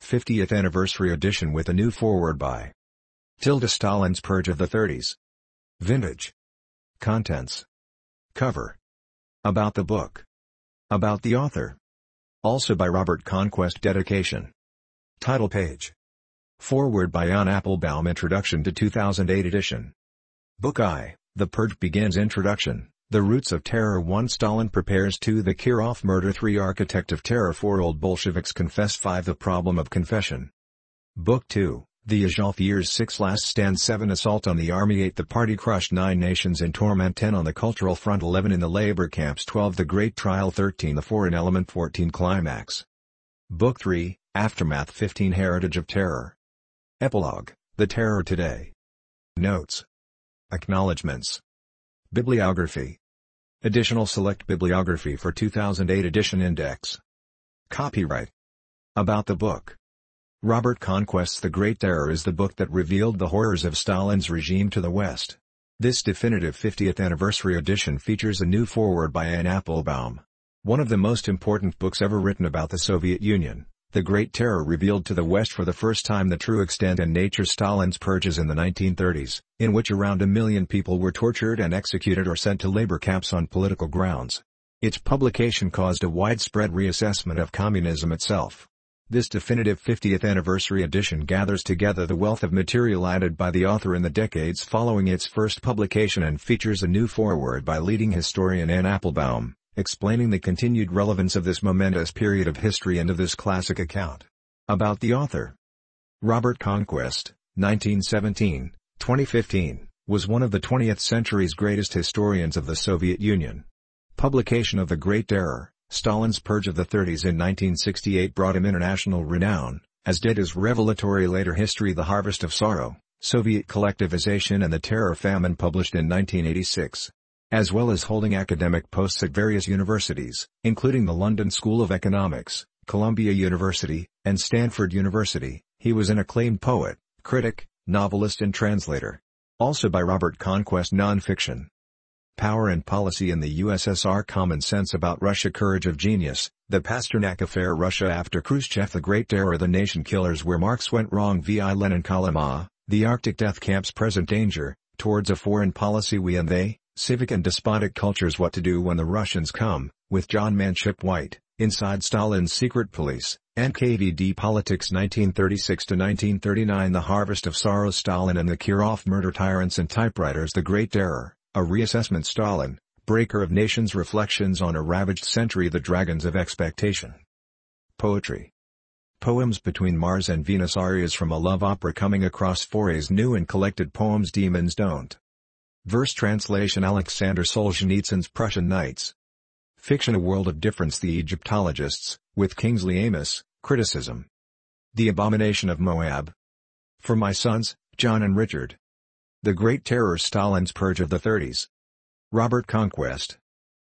50th Anniversary Edition with a new foreword by Tilda Stalin's Purge of the 30s. Vintage. Contents. Cover. About the book. About the author. Also by Robert Conquest. Dedication. Title page. Foreword by Jan Applebaum. Introduction to 2008 edition. Book I, The Purge begins. Introduction, The Roots of Terror. 1. Stalin prepares. 2. The Kirov murder. 3. Architect of Terror. 4. Old Bolsheviks confess. 5. The problem of confession. Book 2, The Azov Years. 6. Last Stand. 7. Assault on the army. 8. The party crushed. 9. Nations in torment. 10. On the cultural front. 11. In the labor camps. 12. The Great Trial. 13. The Foreign Element. 14. Climax. Book 3, Aftermath. 15. Heritage of Terror. Epilogue, The Terror Today. Notes. Acknowledgements. Bibliography. Additional select bibliography for 2008 edition. Index. Copyright. About the book. Robert Conquest's The Great Terror is the book that revealed the horrors of Stalin's regime to the West. This definitive 50th anniversary edition features a new foreword by Jan Applebaum. One of the most important books ever written about the Soviet Union, The Great Terror revealed to the West for the first time the true extent and nature of Stalin's purges in the 1930s, in which around 1 million people were tortured and executed or sent to labor camps on political grounds. Its publication caused a widespread reassessment of communism itself. This definitive 50th anniversary edition gathers together the wealth of material added by the author in the decades following its first publication and features a new foreword by leading historian Jan Applebaum, explaining the continued relevance of this momentous period of history and of this classic account. About the author. Robert Conquest, 1917-2015, was one of the 20th century's greatest historians of the Soviet Union. Publication of The Great Terror, Stalin's Purge of the 30s in 1968 brought him international renown, as did his revelatory later history The Harvest of Sorrow, Soviet Collectivization and the Terror Famine, published in 1986. As well as holding academic posts at various universities, including the London School of Economics, Columbia University, and Stanford University, he was an acclaimed poet, critic, novelist and translator. Also by Robert Conquest. Nonfiction. Power and Policy in the USSR. Common Sense about Russia. Courage of Genius, The Pasternak Affair. Russia after Khrushchev. The Great Terror. The Nation Killers. Where Marx Went Wrong. V.I. Lenin. Kolyma, The Arctic Death Camps. Present Danger, Towards a Foreign Policy. We and They, Civic and Despotic Cultures. What to Do When the Russians Come, with John Manship White, Inside Stalin's Secret Police, NKVD Politics. 1936-1939. The Harvest of Sorrow. Stalin and the Kirov Murder. Tyrants and Typewriters. The Great Terror, A Reassessment. Stalin, Breaker of Nations. Reflections on a Ravaged Century. The Dragons of Expectation. Poetry. Poems Between Mars and Venus. Arias from a love opera coming across Fauré's new and collected poems. Demons Don't. Verse translation. Alexander Solzhenitsyn's Prussian Nights. Fiction. A World of Difference. The Egyptologists, with Kingsley Amis. Criticism. The Abomination of Moab. For My Sons, John and Richard. The Great Terror. Stalin's Purge of the 30s. Robert Conquest.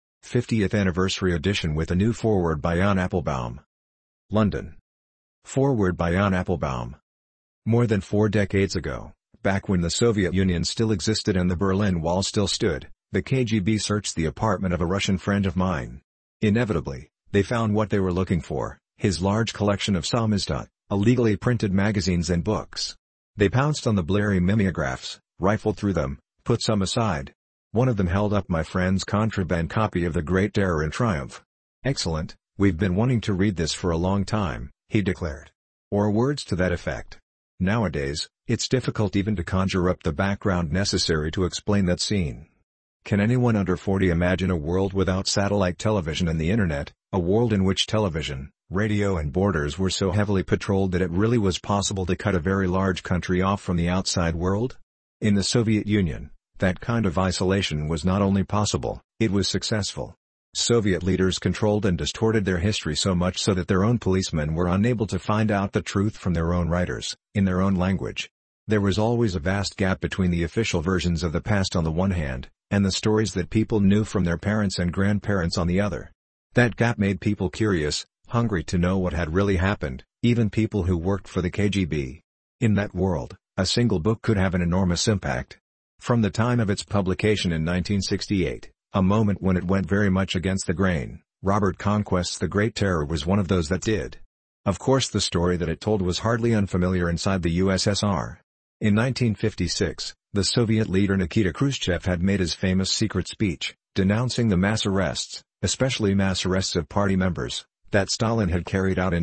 50th Anniversary Edition with a new foreword by Jan Applebaum. London. Foreword by Jan Applebaum. More than 4 decades ago, back when the Soviet Union still existed and the Berlin Wall still stood, the KGB searched the apartment of a Russian friend of mine. Inevitably, they found what they were looking for, his large collection of samizdat, illegally printed magazines and books. They pounced on the blurry mimeographs, rifled through them, put some aside. One of them held up my friend's contraband copy of The Great Terror in triumph. "Excellent, we've been wanting to read this for a long time," he declared. Or words to that effect. Nowadays, it's difficult even to conjure up the background necessary to explain that scene. Can anyone under 40 imagine a world without satellite television and the internet, a world in which television, radio and borders were so heavily patrolled that it really was possible to cut a very large country off from the outside world? In the Soviet Union, that kind of isolation was not only possible, it was successful. Soviet leaders controlled and distorted their history so much so that their own policemen were unable to find out the truth from their own writers, in their own language. There was always a vast gap between the official versions of the past on the one hand, and the stories that people knew from their parents and grandparents on the other. That gap made people curious, hungry to know what had really happened, even people who worked for the KGB. In that world, a single book could have an enormous impact. From the time of its publication in 1968, a moment when it went very much against the grain, Robert Conquest's The Great Terror was one of those that did. Of course, the story that it told was hardly unfamiliar inside the USSR. In 1956, the Soviet leader Nikita Khrushchev had made his famous secret speech, denouncing the mass arrests, especially mass arrests of party members, that Stalin had carried out in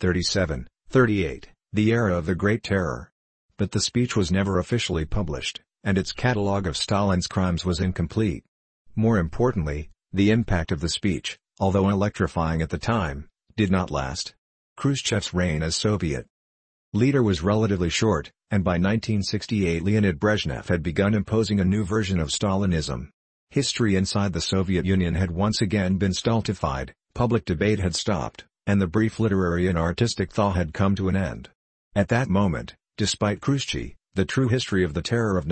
1937-38, the era of the Great Terror. But the speech was never officially published, and its catalogue of Stalin's crimes was incomplete. More importantly, the impact of the speech, although electrifying at the time, did not last. Khrushchev's reign as Soviet leader was relatively short, and by 1968 Leonid Brezhnev had begun imposing a new version of Stalinism. History inside the Soviet Union had once again been stultified, public debate had stopped, and the brief literary and artistic thaw had come to an end. At that moment, despite Khrushchev, the true history of the terror of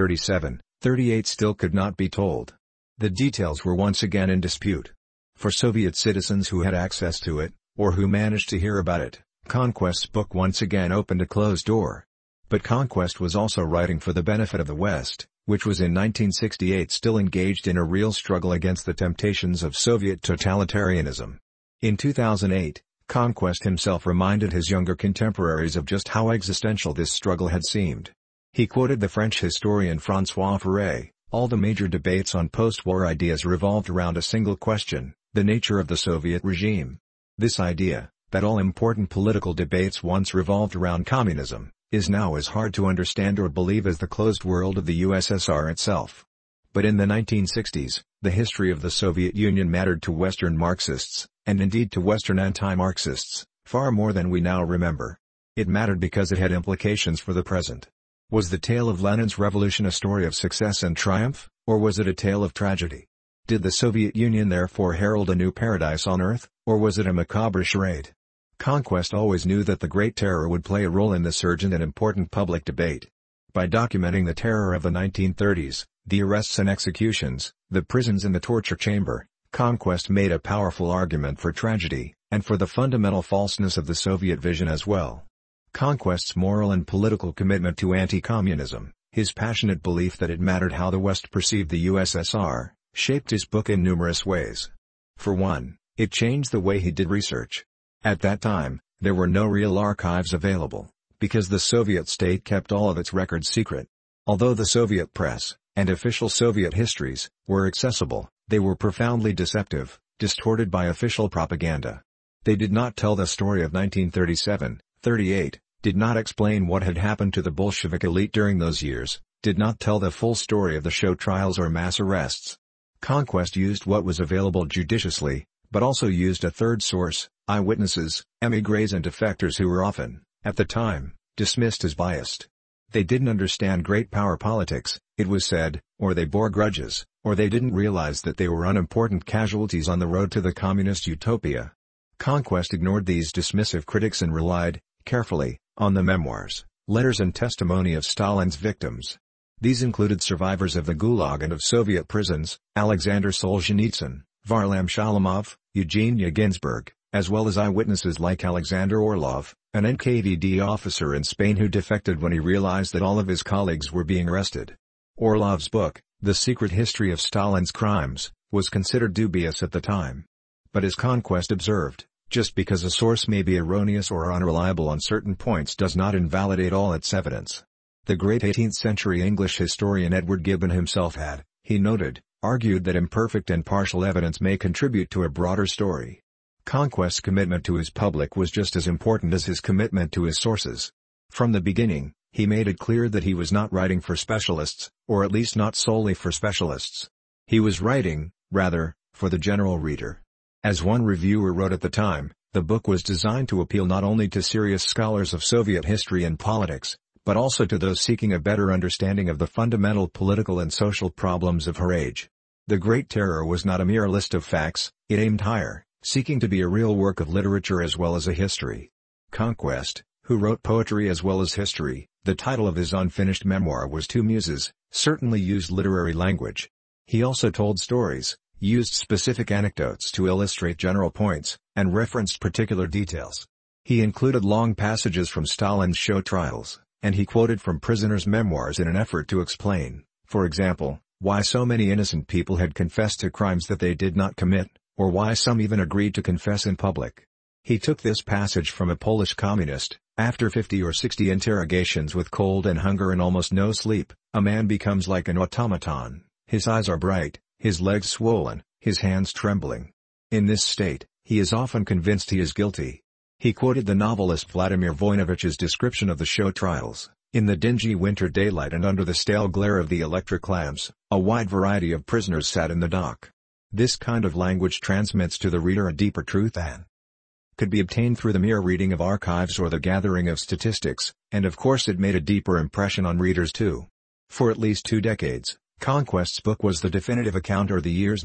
1937-38 still could not be told. The details were once again in dispute. For Soviet citizens who had access to it, or who managed to hear about it, Conquest's book once again opened a closed door. But Conquest was also writing for the benefit of the West, which was in 1968 still engaged in a real struggle against the temptations of Soviet totalitarianism. In 2008, Conquest himself reminded his younger contemporaries of just how existential this struggle had seemed. He quoted the French historian François Furet, "All the major debates on post-war ideas revolved around a single question, the nature of the Soviet regime. This idea, that all important political debates once revolved around communism, is now as hard to understand or believe as the closed world of the USSR itself." But in the 1960s, the history of the Soviet Union mattered to Western Marxists, and indeed to Western anti-Marxists, far more than we now remember. It mattered because it had implications for the present. Was the tale of Lenin's revolution a story of success and triumph, or was it a tale of tragedy? Did the Soviet Union therefore herald a new paradise on earth, or was it a macabre charade? Conquest always knew that the Great Terror would play a role in this urgent and important public debate. By documenting the terror of the 1930s, the arrests and executions, the prisons and the torture chamber, Conquest made a powerful argument for tragedy, and for the fundamental falseness of the Soviet vision as well. Conquest's moral and political commitment to anti-communism, his passionate belief that it mattered how the West perceived the USSR, shaped his book in numerous ways. For one, it changed the way he did research. At that time, there were no real archives available, because the Soviet state kept all of its records secret. Although the Soviet press, and official Soviet histories, were accessible, they were profoundly deceptive, distorted by official propaganda. They did not tell the story of 1937-38, did not explain what had happened to the Bolshevik elite during those years, did not tell the full story of the show trials or mass arrests. Conquest used what was available judiciously, but also used a third source, eyewitnesses, émigrés and defectors who were often, at the time, dismissed as biased. They didn't understand great power politics, it was said, or they bore grudges, or they didn't realize that they were unimportant casualties on the road to the communist utopia. Conquest ignored these dismissive critics and relied, carefully, on the memoirs, letters and testimony of Stalin's victims. These included survivors of the Gulag and of Soviet prisons, Alexander Solzhenitsyn, Varlam Shalamov, Eugenia Ginsburg, as well as eyewitnesses like Alexander Orlov, an NKVD officer in Spain who defected when he realized that all of his colleagues were being arrested. Orlov's book, The Secret History of Stalin's Crimes, was considered dubious at the time. But as Conquest observed, just because a source may be erroneous or unreliable on certain points does not invalidate all its evidence. The great 18th-century English historian Edward Gibbon himself had, he noted, argued that imperfect and partial evidence may contribute to a broader story. Conquest's commitment to his public was just as important as his commitment to his sources. From the beginning, he made it clear that he was not writing for specialists, or at least not solely for specialists. He was writing, rather, for the general reader. As one reviewer wrote at the time, the book was designed to appeal not only to serious scholars of Soviet history and politics, but also to those seeking a better understanding of the fundamental political and social problems of her age. The Great Terror was not a mere list of facts, it aimed higher, seeking to be a real work of literature as well as a history. Conquest, who wrote poetry as well as history, the title of his unfinished memoir was Two Muses, certainly used literary language. He also told stories, used specific anecdotes to illustrate general points, and referenced particular details. He included long passages from Stalin's show trials, and he quoted from prisoners' memoirs in an effort to explain, for example, why so many innocent people had confessed to crimes that they did not commit, or why some even agreed to confess in public. He took this passage from a Polish communist: "After 50 or 60 interrogations with cold and hunger and almost no sleep, a man becomes like an automaton, his eyes are bright, his legs swollen, his hands trembling. In this state, he is often convinced he is guilty." He quoted the novelist Vladimir Voinovich's description of the show trials: "In the dingy winter daylight and under the stale glare of the electric lamps, a wide variety of prisoners sat in the dock." This kind of language transmits to the reader a deeper truth than could be obtained through the mere reading of archives or the gathering of statistics, and of course it made a deeper impression on readers too. For at least 2 decades, Conquest's book was the definitive account of the years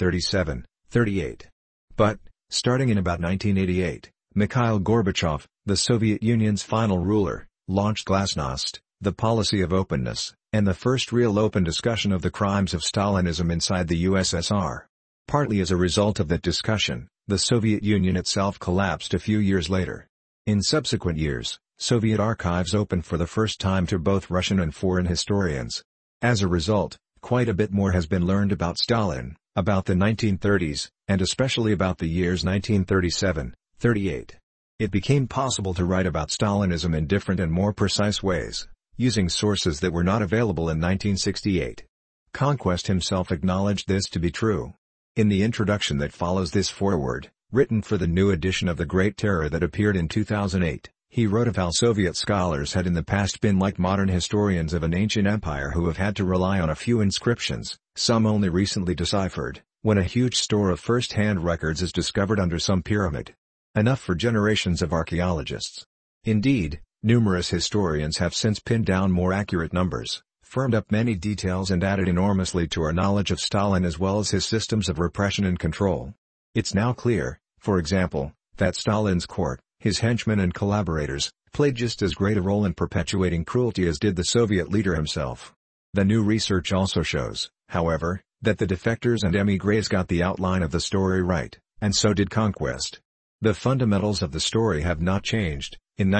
1937-38. But, starting in about 1988, Mikhail Gorbachev, the Soviet Union's final ruler, launched Glasnost, the policy of openness, and the first real open discussion of the crimes of Stalinism inside the USSR. Partly as a result of that discussion, the Soviet Union itself collapsed a few years later. In subsequent years, Soviet archives opened for the first time to both Russian and foreign historians. As a result, quite a bit more has been learned about Stalin, about the 1930s, and especially about the years 1937-38. It became possible to write about Stalinism in different and more precise ways, using sources that were not available in 1968. Conquest himself acknowledged this to be true. In the introduction that follows this foreword, written for the new edition of The Great Terror that appeared in 2008, he wrote of how Soviet scholars had in the past been like modern historians of an ancient empire who have had to rely on a few inscriptions, some only recently deciphered, when a huge store of first-hand records is discovered under some pyramid. Enough for generations of archaeologists. Indeed, numerous historians have since pinned down more accurate numbers, firmed up many details and added enormously to our knowledge of Stalin as well as his systems of repression and control. It's now clear, for example, that Stalin's court, his henchmen and collaborators, played just as great a role in perpetuating cruelty as did the Soviet leader himself. The new research also shows, however, that the defectors and émigrés got the outline of the story right, and so did Conquest. The fundamentals of the story have not changed. In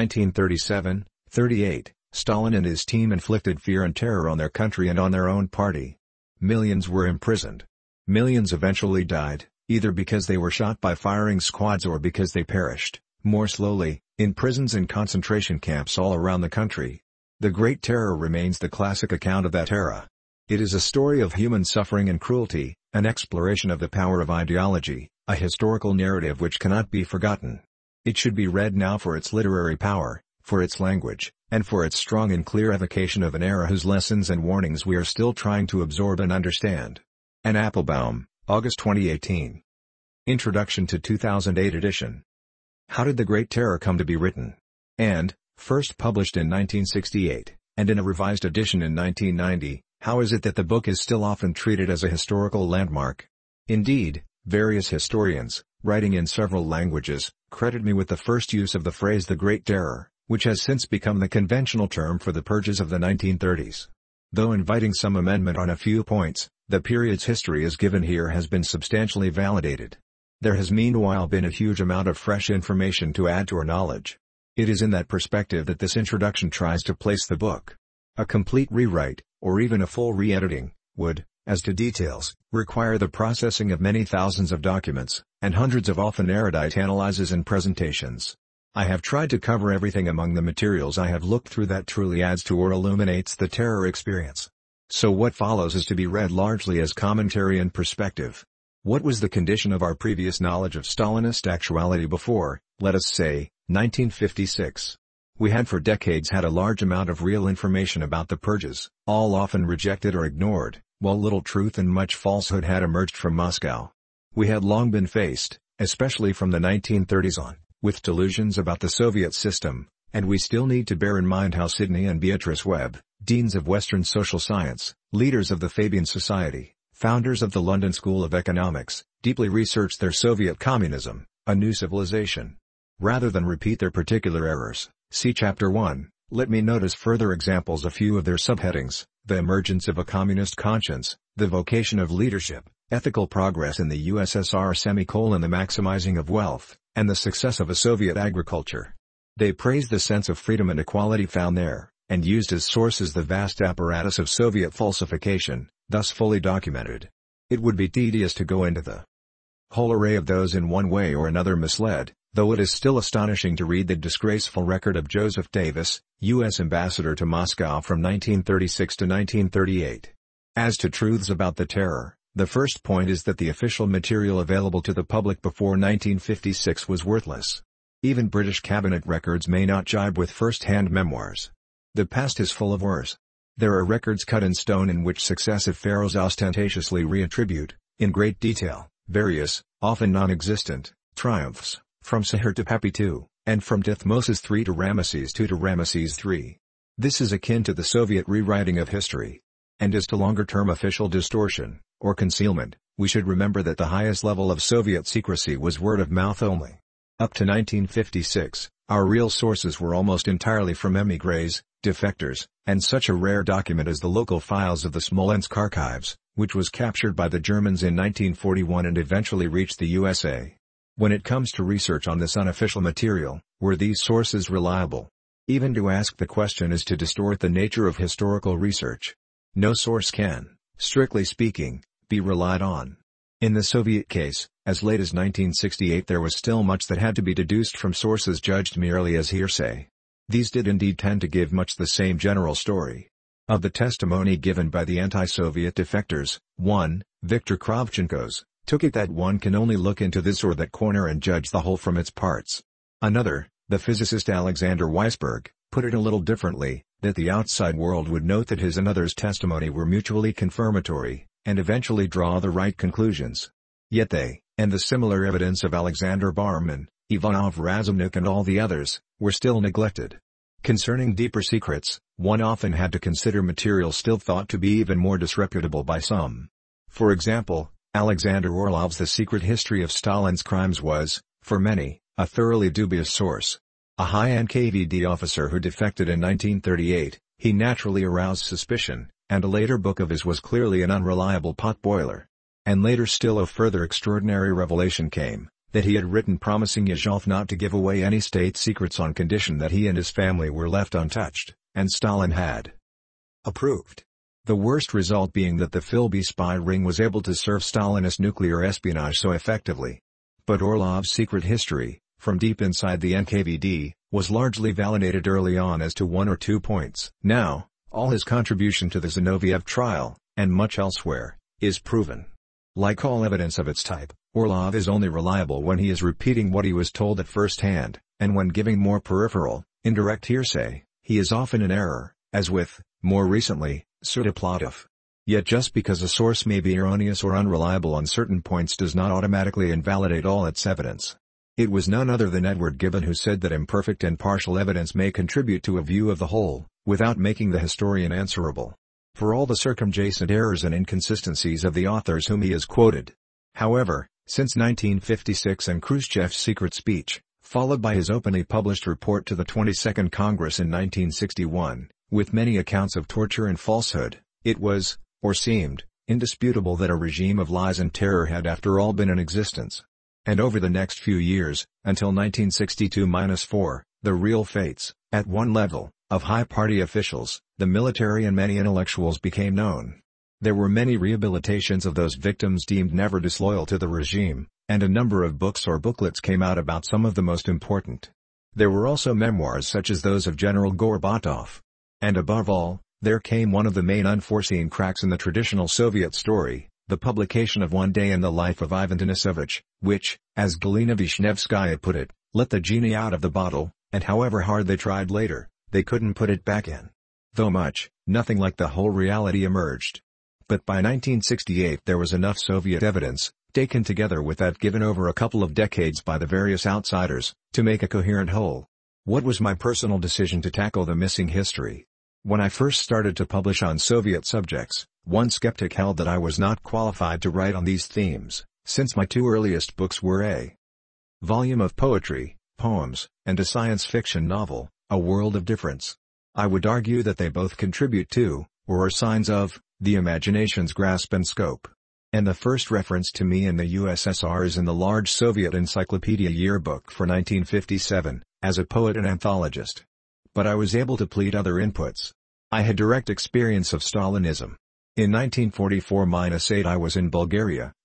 1937-38, Stalin and his team inflicted fear and terror on their country and on their own party. Millions were imprisoned. Millions eventually died, either because they were shot by firing squads or because they perished, more slowly, in prisons and concentration camps all around the country. The Great Terror remains the classic account of that era. It is a story of human suffering and cruelty, an exploration of the power of ideology, a historical narrative which cannot be forgotten. It should be read now for its literary power, for its language, and for its strong and clear evocation of an era whose lessons and warnings we are still trying to absorb and understand. Anne Applebaum, August 2018. Introduction to 2008 edition. How did The Great Terror come to be written? And, first published in 1968, and in a revised edition in 1990, how is it that the book is still often treated as a historical landmark? Indeed, various historians, writing in several languages, credit me with the first use of the phrase the Great Terror, which has since become the conventional term for the purges of the 1930s. Though inviting some amendment on a few points, the period's history as given here has been substantially validated. There has meanwhile been a huge amount of fresh information to add to our knowledge. It is in that perspective that this introduction tries to place the book. A complete rewrite, or even a full re-editing, would, as to details, require the processing of many thousands of documents, and hundreds of often erudite analyses and presentations. I have tried to cover everything among the materials I have looked through that truly adds to or illuminates the terror experience. So what follows is to be read largely as commentary and perspective. What was the condition of our previous knowledge of Stalinist actuality before, let us say, 1956? We had for decades had a large amount of real information about the purges, all often rejected or ignored, while little truth and much falsehood had emerged from Moscow. We had long been faced, especially from the 1930s on, with delusions about the Soviet system, and we still need to bear in mind how Sidney and Beatrice Webb, deans of Western social science, leaders of the Fabian Society, founders of the London School of Economics, deeply researched their Soviet communism, a new civilization. Rather than repeat their particular errors, see Chapter 1, let me notice further examples a few of their subheadings: the emergence of a communist conscience, the vocation of leadership, ethical progress in the USSR the maximizing of wealth, and the success of a Soviet agriculture. They praised the sense of freedom and equality found there, and used as sources the vast apparatus of Soviet falsification, thus fully documented. It would be tedious to go into the whole array of those in one way or another misled, though it is still astonishing to read the disgraceful record of Joseph Davis, U.S. Ambassador to Moscow from 1936 to 1938. As to truths about the terror, the first point is that the official material available to the public before 1956 was worthless. Even British cabinet records may not jibe with first-hand memoirs. The past is full of worse. There are records cut in stone in which successive pharaohs ostentatiously reattribute, in great detail, various, often non-existent, triumphs, from Sihir to Pepi II, and from Thutmose III to Ramesses II to Ramesses III. This is akin to the Soviet rewriting of history. And as to longer-term official distortion, or concealment, we should remember that the highest level of Soviet secrecy was word of mouth only. Up to 1956, our real sources were almost entirely from émigrés, defectors, and such a rare document as the local files of the Smolensk archives, which was captured by the Germans in 1941 and eventually reached the USA. When it comes to research on this unofficial material, were these sources reliable? Even to ask the question is to distort the nature of historical research. No source can, strictly speaking, be relied on. In the Soviet case, as late as 1968 there was still much that had to be deduced from sources judged merely as hearsay. These did indeed tend to give much the same general story. Of the testimony given by the anti-Soviet defectors, one, Viktor Kravchenko's, took it that one can only look into this or that corner and judge the whole from its parts. Another, the physicist Alexander Weisberg, put it a little differently, that the outside world would note that his and others' testimony were mutually confirmatory, and eventually draw the right conclusions. Yet they, and the similar evidence of Alexander Barman, Ivanov Razumnik and all the others, were still neglected. Concerning deeper secrets, one often had to consider material still thought to be even more disreputable by some. For example, Alexander Orlov's The Secret History of Stalin's Crimes was, for many, a thoroughly dubious source. A high NKVD officer who defected in 1938, he naturally aroused suspicion, and a later book of his was clearly an unreliable potboiler. And later still a further extraordinary revelation came, that he had written promising Yezhov not to give away any state secrets on condition that he and his family were left untouched, and Stalin had approved. The worst result being that the Philby spy ring was able to serve Stalinist nuclear espionage so effectively. But Orlov's secret history, from deep inside the NKVD, was largely validated early on as to one or two points. Now, all his contribution to the Zinoviev trial, and much elsewhere, is proven. Like all evidence of its type, Orlov is only reliable when he is repeating what he was told at first hand, and when giving more peripheral, indirect hearsay, he is often in error, as with, more recently, Sudoplatov. Yet just because a source may be erroneous or unreliable on certain points does not automatically invalidate all its evidence. It was none other than Edward Gibbon who said that imperfect and partial evidence may contribute to a view of the whole, without making the historian answerable for all the circumjacent errors and inconsistencies of the authors whom he has quoted. However, since 1956 and Khrushchev's secret speech, followed by his openly published report to the 22nd Congress in 1961, with many accounts of torture and falsehood, it was, or seemed, indisputable that a regime of lies and terror had after all been in existence. And over the next few years, until 1962-4, the real fates, at one level, of high party officials, the military and many intellectuals became known. There were many rehabilitations of those victims deemed never disloyal to the regime, and a number of books or booklets came out about some of the most important. There were also memoirs such as those of General Gorbatov. And above all, there came one of the main unforeseen cracks in the traditional Soviet story, the publication of One Day in the Life of Ivan Denisovich, which, as Galina Vishnevskaya put it, let the genie out of the bottle, and however hard they tried later, they couldn't put it back in. Though nothing like the whole reality emerged. But by 1968 there was enough Soviet evidence, taken together with that given over a couple of decades by the various outsiders, to make a coherent whole. What was my personal decision to tackle the missing history? When I first started to publish on Soviet subjects, one skeptic held that I was not qualified to write on these themes, since my two earliest books were a volume of poetry, poems, and a science fiction novel, A World of Difference. I would argue that they both contribute to, or are signs of, the imagination's grasp and scope. And the first reference to me in the USSR is in the large Soviet Encyclopedia yearbook for 1957, as a poet and anthologist. But I was able to plead other inputs. I had direct experience of Stalinism. In 1944-8 I was in Bulgaria,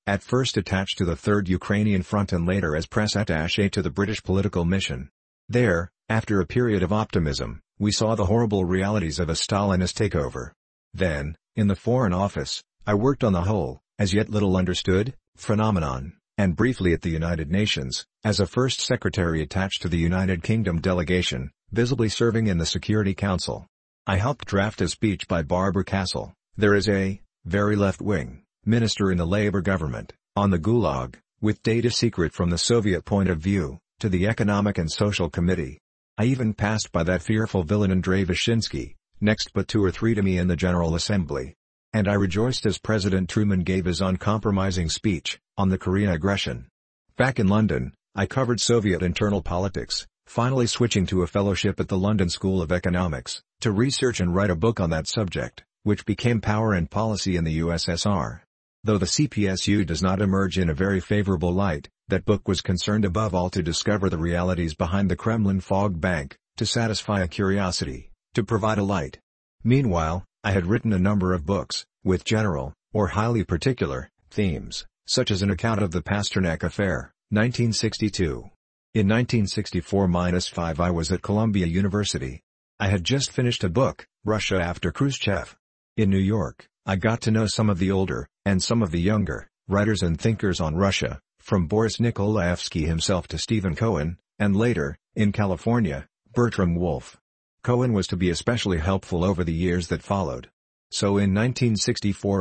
at first attached to the Third Ukrainian Front and later as press attaché to the British political mission. There, after a period of optimism, we saw the horrible realities of a Stalinist takeover. Then, in the Foreign Office, I worked on the whole, as yet little understood, phenomenon, and briefly at the United Nations, as a first secretary attached to the United Kingdom delegation, visibly serving in the Security Council. I helped draft a speech by Barbara Castle, there is a, very left-wing, minister in the Labour government, on the Gulag, with data secret from the Soviet point of view, to the Economic and Social Committee. I even passed by that fearful villain Andrei Vyshinsky, next but 2 or 3 to me in the General Assembly. And I rejoiced as President Truman gave his uncompromising speech, on the Korean aggression. Back in London, I covered Soviet internal politics, finally switching to a fellowship at the London School of Economics, to research and write a book on that subject, which became Power and Policy in the USSR. Though the CPSU does not emerge in a very favorable light, that book was concerned above all to discover the realities behind the Kremlin fog bank, to satisfy a curiosity, to provide a light. Meanwhile, I had written a number of books, with general, or highly particular, themes, such as an account of the Pasternak Affair, 1962. In 1964-5 I was at Columbia University. I had just finished a book, Russia After Khrushchev. In New York, I got to know some of the older, and some of the younger, writers and thinkers on Russia, from Boris Nikolaevsky himself to Stephen Cohen, and later, in California, Bertram Wolfe. Cohen was to be especially helpful over the years that followed. So in 1964 or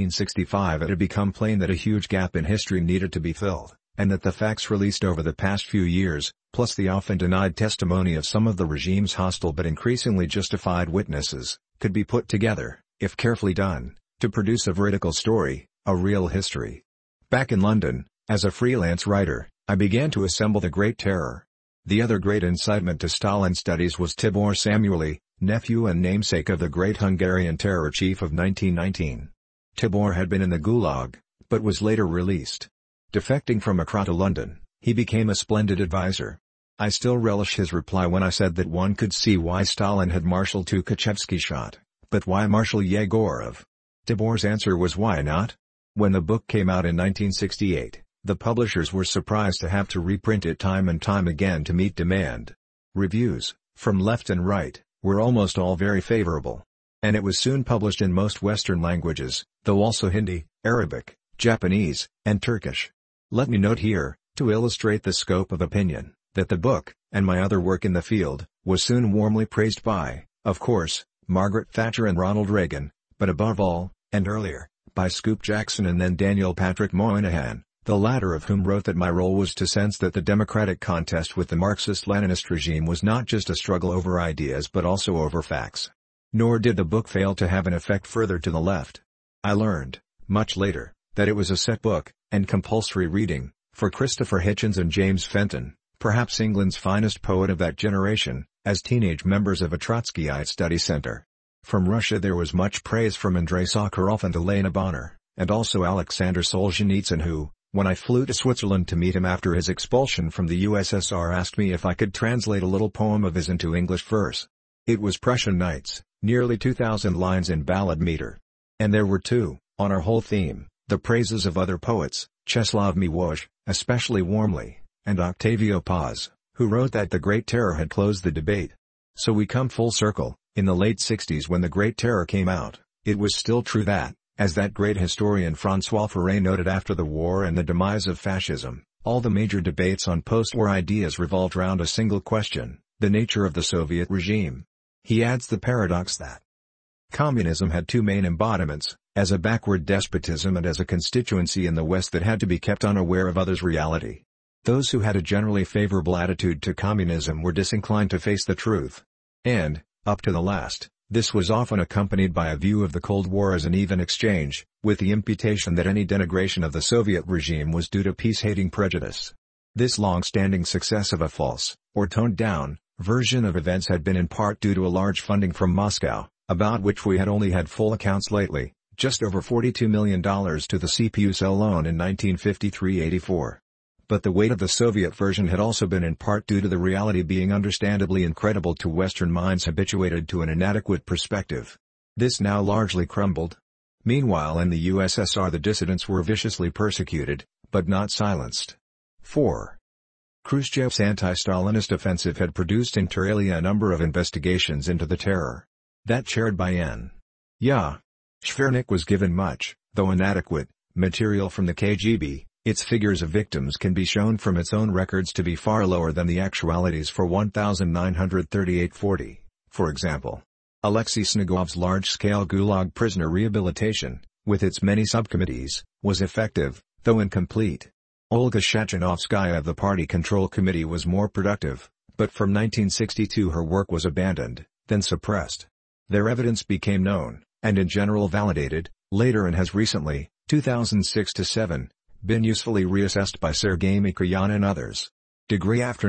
1965 it had become plain that a huge gap in history needed to be filled, and that the facts released over the past few years, plus the often denied testimony of some of the regime's hostile but increasingly justified witnesses, could be put together, if carefully done, to produce a veridical story, a real history. Back in London, as a freelance writer, I began to assemble The Great Terror. The other great incitement to Stalin studies was Tibor Samueli, nephew and namesake of the great Hungarian terror chief of 1919. Tibor had been in the Gulag, but was later released. Defecting from Accra to London, he became a splendid advisor. I still relish his reply when I said that one could see why Stalin had Marshal Tukhachevsky shot, but why Marshal Yegorov? Tibor's answer was why not? When the book came out in 1968, the publishers were surprised to have to reprint it time and time again to meet demand. Reviews, from left and right, were almost all very favorable. And it was soon published in most Western languages, though also Hindi, Arabic, Japanese, and Turkish. Let me note here, to illustrate the scope of opinion, that the book, and my other work in the field, was soon warmly praised by, of course, Margaret Thatcher and Ronald Reagan, but above all, and earlier, by Scoop Jackson and then Daniel Patrick Moynihan, the latter of whom wrote that my role was to sense that the democratic contest with the Marxist-Leninist regime was not just a struggle over ideas but also over facts. Nor did the book fail to have an effect further to the left. I learned, much later, that it was a set book, and compulsory reading, for Christopher Hitchens and James Fenton, perhaps England's finest poet of that generation, as teenage members of a Trotskyite study center. From Russia there was much praise from Andrei Sakharov and Elena Bonner, and also Alexander Solzhenitsyn who, when I flew to Switzerland to meet him after his expulsion from the USSR, asked me if I could translate a little poem of his into English verse. It was Prussian Nights, nearly 2,000 lines in ballad meter. And there were too, on our whole theme, the praises of other poets, Czeslaw Miłosz, especially warmly, and Octavio Paz, who wrote that the Great Terror had closed the debate. So we come full circle. In the late 60s when the Great Terror came out, it was still true that, as that great historian François Furet noted after the war and the demise of fascism, all the major debates on post-war ideas revolved around a single question, the nature of the Soviet regime. He adds the paradox that communism had two main embodiments, as a backward despotism and as a constituency in the West that had to be kept unaware of others' reality. Those who had a generally favorable attitude to communism were disinclined to face the truth. And, up to the last, this was often accompanied by a view of the Cold War as an even exchange, with the imputation that any denigration of the Soviet regime was due to peace-hating prejudice. This long-standing success of a false, or toned-down, version of events had been in part due to a large funding from Moscow, about which we had only had full accounts lately, just over $42 million to the CPU's alone in 1953-84. But the weight of the Soviet version had also been in part due to the reality being understandably incredible to Western minds habituated to an inadequate perspective. This now largely crumbled. Meanwhile in the USSR the dissidents were viciously persecuted, but not silenced. 4. Khrushchev's anti-Stalinist offensive had produced inter alia a number of investigations into the terror. That chaired by N. Ya. Shvernik was given much, though inadequate, material from the KGB. Its figures of victims can be shown from its own records to be far lower than the actualities for 1938-40, for example. Alexei Snegov's large-scale Gulag prisoner rehabilitation, with its many subcommittees, was effective, though incomplete. Olga Shachanovskaya of the Party Control Committee was more productive, but from 1962 her work was abandoned, then suppressed. Their evidence became known, and in general validated, later and has recently, 2006-7, been usefully reassessed by Sergei Mikoyan and others. After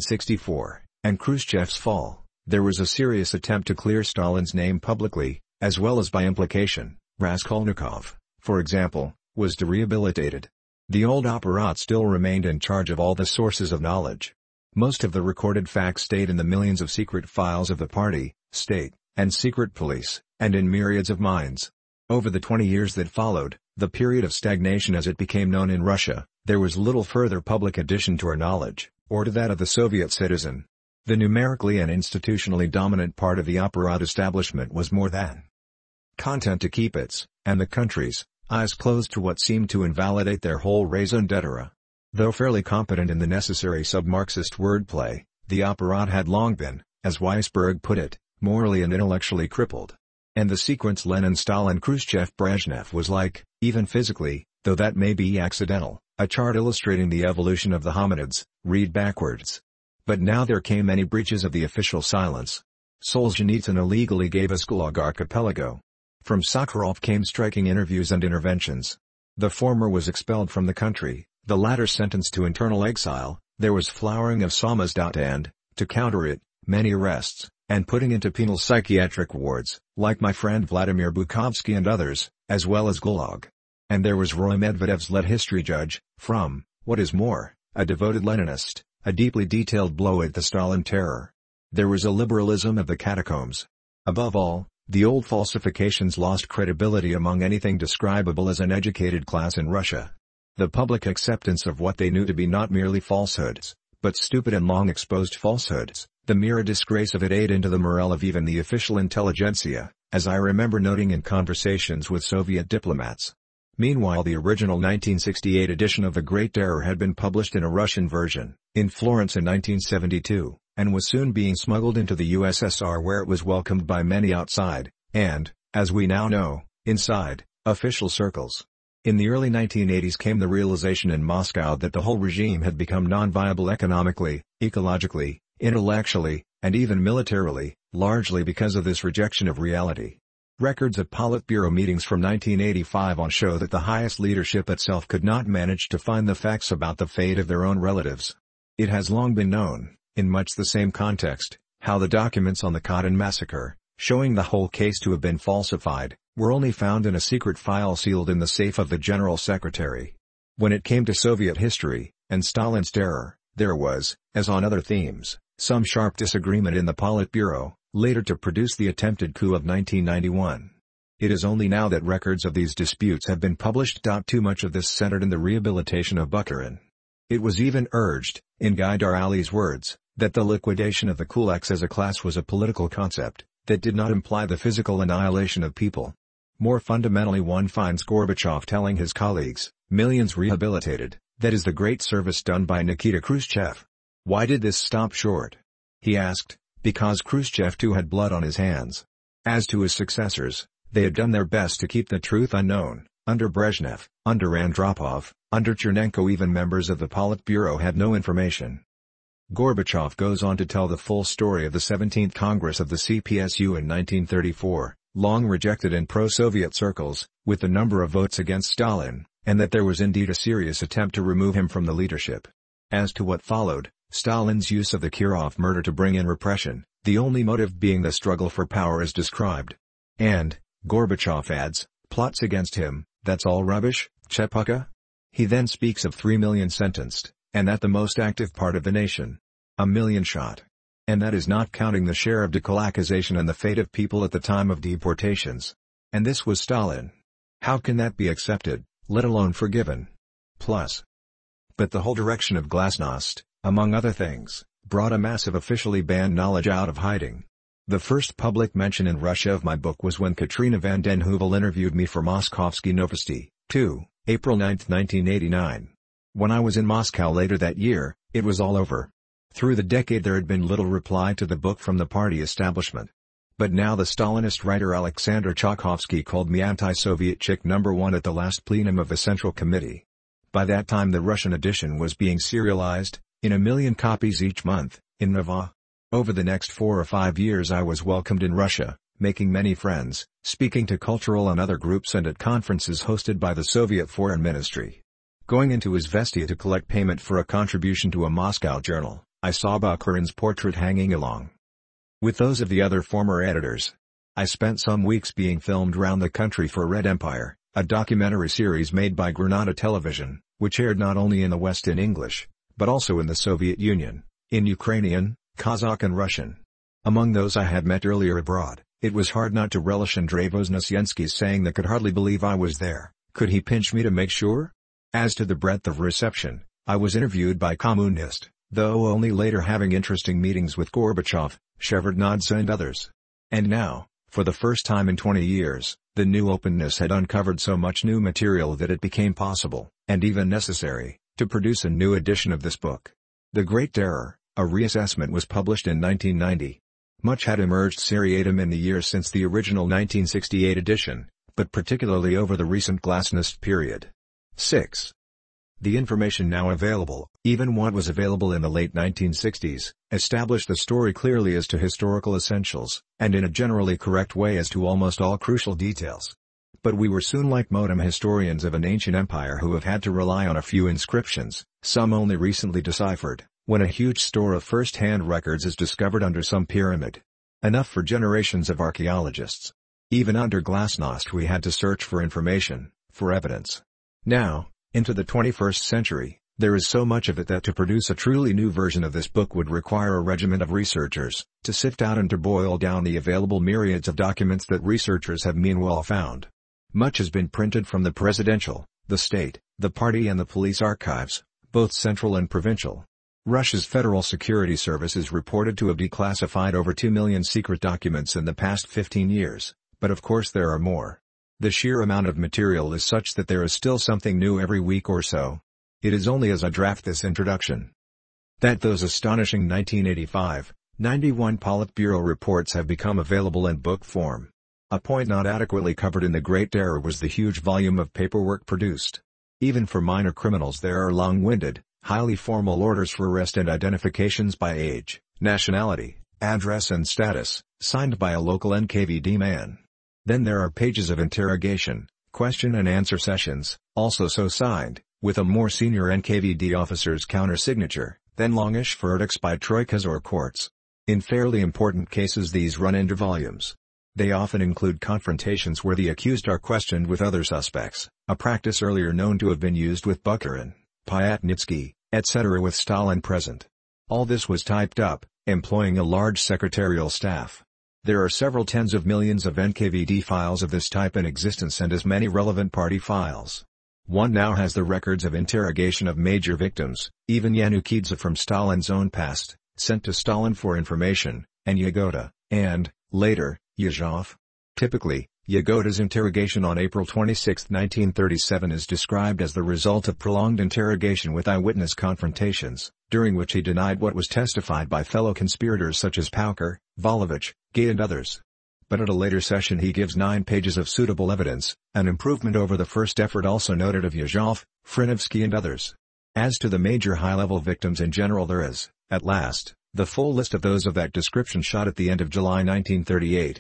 1964, and Khrushchev's fall, there was a serious attempt to clear Stalin's name publicly, as well as by implication. Raskolnikov, for example, was derehabilitated. The old apparat still remained in charge of all the sources of knowledge. Most of the recorded facts stayed in the millions of secret files of the party, state, and secret police, and in myriads of minds. Over the 20 years that followed, the period of stagnation as it became known in Russia, there was little further public addition to our knowledge, or to that of the Soviet citizen. The numerically and institutionally dominant part of the apparat establishment was more than content to keep its, and the country's, eyes closed to what seemed to invalidate their whole raison d'etre. Though fairly competent in the necessary sub-Marxist wordplay, the apparat had long been, as Weisberg put it, morally and intellectually crippled. And the sequence Lenin-Stalin-Khrushchev-Brezhnev was like, even physically, though that may be accidental, a chart illustrating the evolution of the hominids, read backwards. But now there came many breaches of the official silence. Solzhenitsyn illegally gave us Gulag Archipelago. From Sakharov came striking interviews and interventions. The former was expelled from the country, the latter sentenced to internal exile. There was flowering of samizdat and, to counter it, many arrests, and putting into penal psychiatric wards, like my friend Vladimir Bukovsky and others, as well as Gulag. And there was Roy Medvedev's let history judge, from, what is more, a devoted Leninist, a deeply detailed blow at the Stalin terror. There was a liberalism of the catacombs. Above all, the old falsifications lost credibility among anything describable as an educated class in Russia. The public acceptance of what they knew to be not merely falsehoods, but stupid and long-exposed falsehoods, the mere disgrace of it ate into the morale of even the official intelligentsia, as I remember noting in conversations with Soviet diplomats. Meanwhile the original 1968 edition of The Great Terror had been published in a Russian version, in Florence in 1972. And was soon being smuggled into the USSR where it was welcomed by many outside, and, as we now know, inside, official circles. In the early 1980s came the realization in Moscow that the whole regime had become non-viable economically, ecologically, intellectually, and even militarily, largely because of this rejection of reality. Records of Politburo meetings from 1985 on show that the highest leadership itself could not manage to find the facts about the fate of their own relatives. It has long been known, in much the same context, how the documents on the Katyn massacre, showing the whole case to have been falsified, were only found in a secret file sealed in the safe of the General Secretary. When it came to Soviet history, and Stalin's terror, there was, as on other themes, some sharp disagreement in the Politburo, later to produce the attempted coup of 1991. It is only now that records of these disputes have been published. Too much of this centered in the rehabilitation of Bukharin. It was even urged, in Gaidar Ali's words, that the liquidation of the kulaks as a class was a political concept, that did not imply the physical annihilation of people. More fundamentally one finds Gorbachev telling his colleagues, millions rehabilitated, that is the great service done by Nikita Khrushchev. Why did this stop short? He asked, because Khrushchev too had blood on his hands. As to his successors, they had done their best to keep the truth unknown. Under Brezhnev, under Andropov, under Chernenko even members of the Politburo had no information. Gorbachev goes on to tell the full story of the 17th Congress of the CPSU in 1934, long rejected in pro-Soviet circles, with the number of votes against Stalin, and that there was indeed a serious attempt to remove him from the leadership. As to what followed, Stalin's use of the Kirov murder to bring in repression, the only motive being the struggle for power as described. And, Gorbachev adds, plots against him, that's all rubbish, Chepuka? He then speaks of 3 million sentenced, and that the most active part of the nation. 1 million shot. And that is not counting the share of dekulakization and the fate of people at the time of deportations. And this was Stalin. How can that be accepted, let alone forgiven? Plus. But the whole direction of Glasnost, among other things, brought a massive officially banned knowledge out of hiding. The first public mention in Russia of my book was when Katrina van den Heuvel interviewed me for Moskovsky Novosti, 2, April 9, 1989. When I was in Moscow later that year, it was all over. Through the decade there had been little reply to the book from the party establishment. But now the Stalinist writer Alexander Tchaikovsky called me anti-Soviet chick number 1 at the last plenum of the Central Committee. By that time the Russian edition was being serialized, in 1 million copies each month, in Nova. Over the next 4 or 5 years I was welcomed in Russia, making many friends, speaking to cultural and other groups and at conferences hosted by the Soviet Foreign Ministry. Going into Izvestia to collect payment for a contribution to a Moscow journal, I saw Bukharin's portrait hanging along with those of the other former editors. I spent some weeks being filmed round the country for Red Empire, a documentary series made by Granada Television, which aired not only in the West in English, but also in the Soviet Union, in Ukrainian, Kazakh and Russian. Among those I had met earlier abroad, it was hard not to relish Andrei Voznesensky's saying that could hardly believe I was there. Could he pinch me to make sure? As to the breadth of reception, I was interviewed by Communist, though only later having interesting meetings with Gorbachev, Shevardnadze and others. And now, for the first time in 20 years, the new openness had uncovered so much new material that it became possible, and even necessary, to produce a new edition of this book. The Great Terror, a reassessment was published in 1990. Much had emerged seriatim in the years since the original 1968 edition, but particularly over the recent Glasnost period. 6. The information now available, even what was available in the late 1960s, established the story clearly as to historical essentials, and in a generally correct way as to almost all crucial details. But we were soon like modem historians of an ancient empire who have had to rely on a few inscriptions, some only recently deciphered, when a huge store of first-hand records is discovered under some pyramid. Enough for generations of archaeologists. Even under Glasnost we had to search for information, for evidence. Now, into the 21st century, there is so much of it that to produce a truly new version of this book would require a regiment of researchers, to sift out and to boil down the available myriads of documents that researchers have meanwhile found. Much has been printed from the presidential, the state, the party and the police archives, both central and provincial. Russia's Federal Security Service is reported to have declassified over 2 million secret documents in the past 15 years, but of course there are more. The sheer amount of material is such that there is still something new every week or so. It is only as I draft this introduction that those astonishing 1985-91 Politburo reports have become available in book form. A point not adequately covered in The Great Terror was the huge volume of paperwork produced. Even for minor criminals there are long-winded, highly formal orders for arrest and identifications by age, nationality, address and status, signed by a local NKVD man. Then there are pages of interrogation, question and answer sessions, also so signed, with a more senior NKVD officer's counter-signature, then longish verdicts by troikas or courts. In fairly important cases these run into volumes. They often include confrontations where the accused are questioned with other suspects, a practice earlier known to have been used with Bukharin, Pyatnitsky, etc. with Stalin present. All this was typed up, employing a large secretarial staff. There are several tens of millions of NKVD files of this type in existence and as many relevant party files. One now has the records of interrogation of major victims, even Yanukidze from Stalin's own past, sent to Stalin for information, and Yagoda, and, later, Yezhov. Typically, Yagoda's interrogation on April 26, 1937 is described as the result of prolonged interrogation with eyewitness confrontations, during which he denied what was testified by fellow conspirators such as Pauker, Volovich, Gay and others. But at a later session he gives 9 pages of suitable evidence, an improvement over the first effort also noted of Yezhov, Frynivsky and others. As to the major high-level victims in general there is, at last, the full list of those of that description shot at the end of July 1938,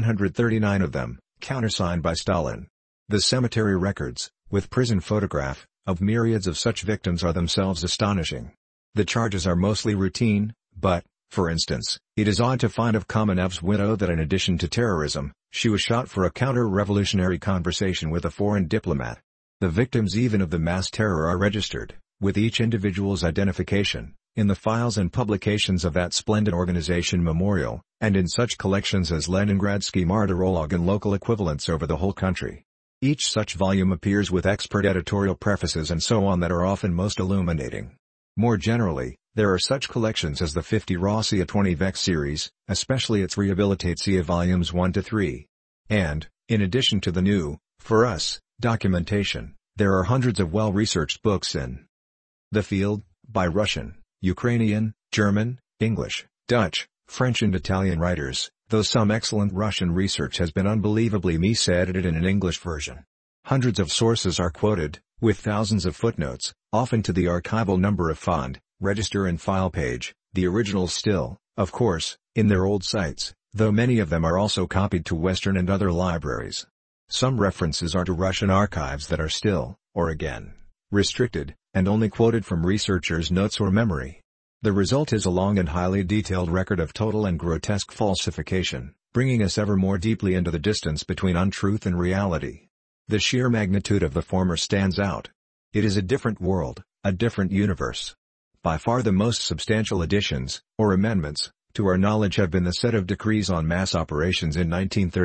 139 of them, countersigned by Stalin. The cemetery records, with prison photograph, of myriads of such victims are themselves astonishing. The charges are mostly routine, but, for instance, it is odd to find of Kamenev's widow that in addition to terrorism, she was shot for a counter-revolutionary conversation with a foreign diplomat. The victims even of the mass terror are registered, with each individual's identification, in the files and publications of that splendid organization Memorial, and in such collections as Leningradsky Martyrolog and local equivalents over the whole country. Each such volume appears with expert editorial prefaces and so on that are often most illuminating. More generally, there are such collections as the 50 Rossiya 20 Vec series, especially its Rehabilitatsia volumes 1 to 3. And, in addition to the new, for us, documentation, there are hundreds of well-researched books in the field, by Russian, Ukrainian, German, English, Dutch, French and Italian writers, though some excellent Russian research has been unbelievably mis-edited in an English version. Hundreds of sources are quoted, with thousands of footnotes, often to the archival number of font, register and file page, the originals still, of course, in their old sites, though many of them are also copied to Western and other libraries. Some references are to Russian archives that are still, or again, restricted, and only quoted from researchers' notes or memory. The result is a long and highly detailed record of total and grotesque falsification, bringing us ever more deeply into the distance between untruth and reality. The sheer magnitude of the former stands out. It is a different world, a different universe. By far the most substantial additions, or amendments, to our knowledge have been the set of decrees on mass operations in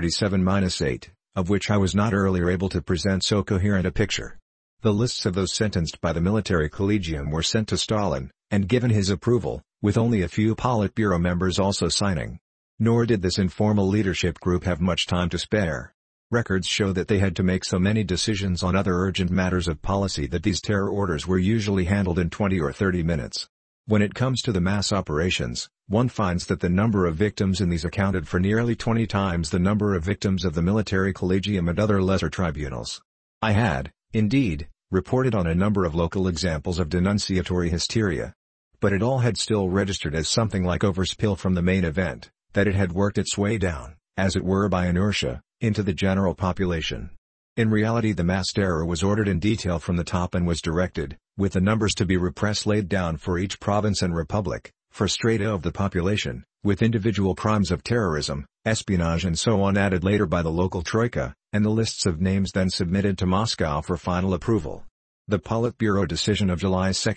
1937-8, of which I was not earlier able to present so coherent a picture. The lists of those sentenced by the military collegium were sent to Stalin, and given his approval, with only a few Politburo members also signing. Nor did this informal leadership group have much time to spare. Records show that they had to make so many decisions on other urgent matters of policy that these terror orders were usually handled in 20 or 30 minutes. When it comes to the mass operations, one finds that the number of victims in these accounted for nearly 20 times the number of victims of the military collegium and other lesser tribunals. I had, indeed, reported on a number of local examples of denunciatory hysteria. But it all had still registered as something like overspill from the main event, that it had worked its way down, as it were by inertia, into the general population. In reality the mass terror was ordered in detail from the top and was directed, with the numbers to be repressed laid down for each province and republic, for strata of the population, with individual crimes of terrorism, espionage and so on added later by the local troika, and the lists of names then submitted to Moscow for final approval. The Politburo decision of July 2,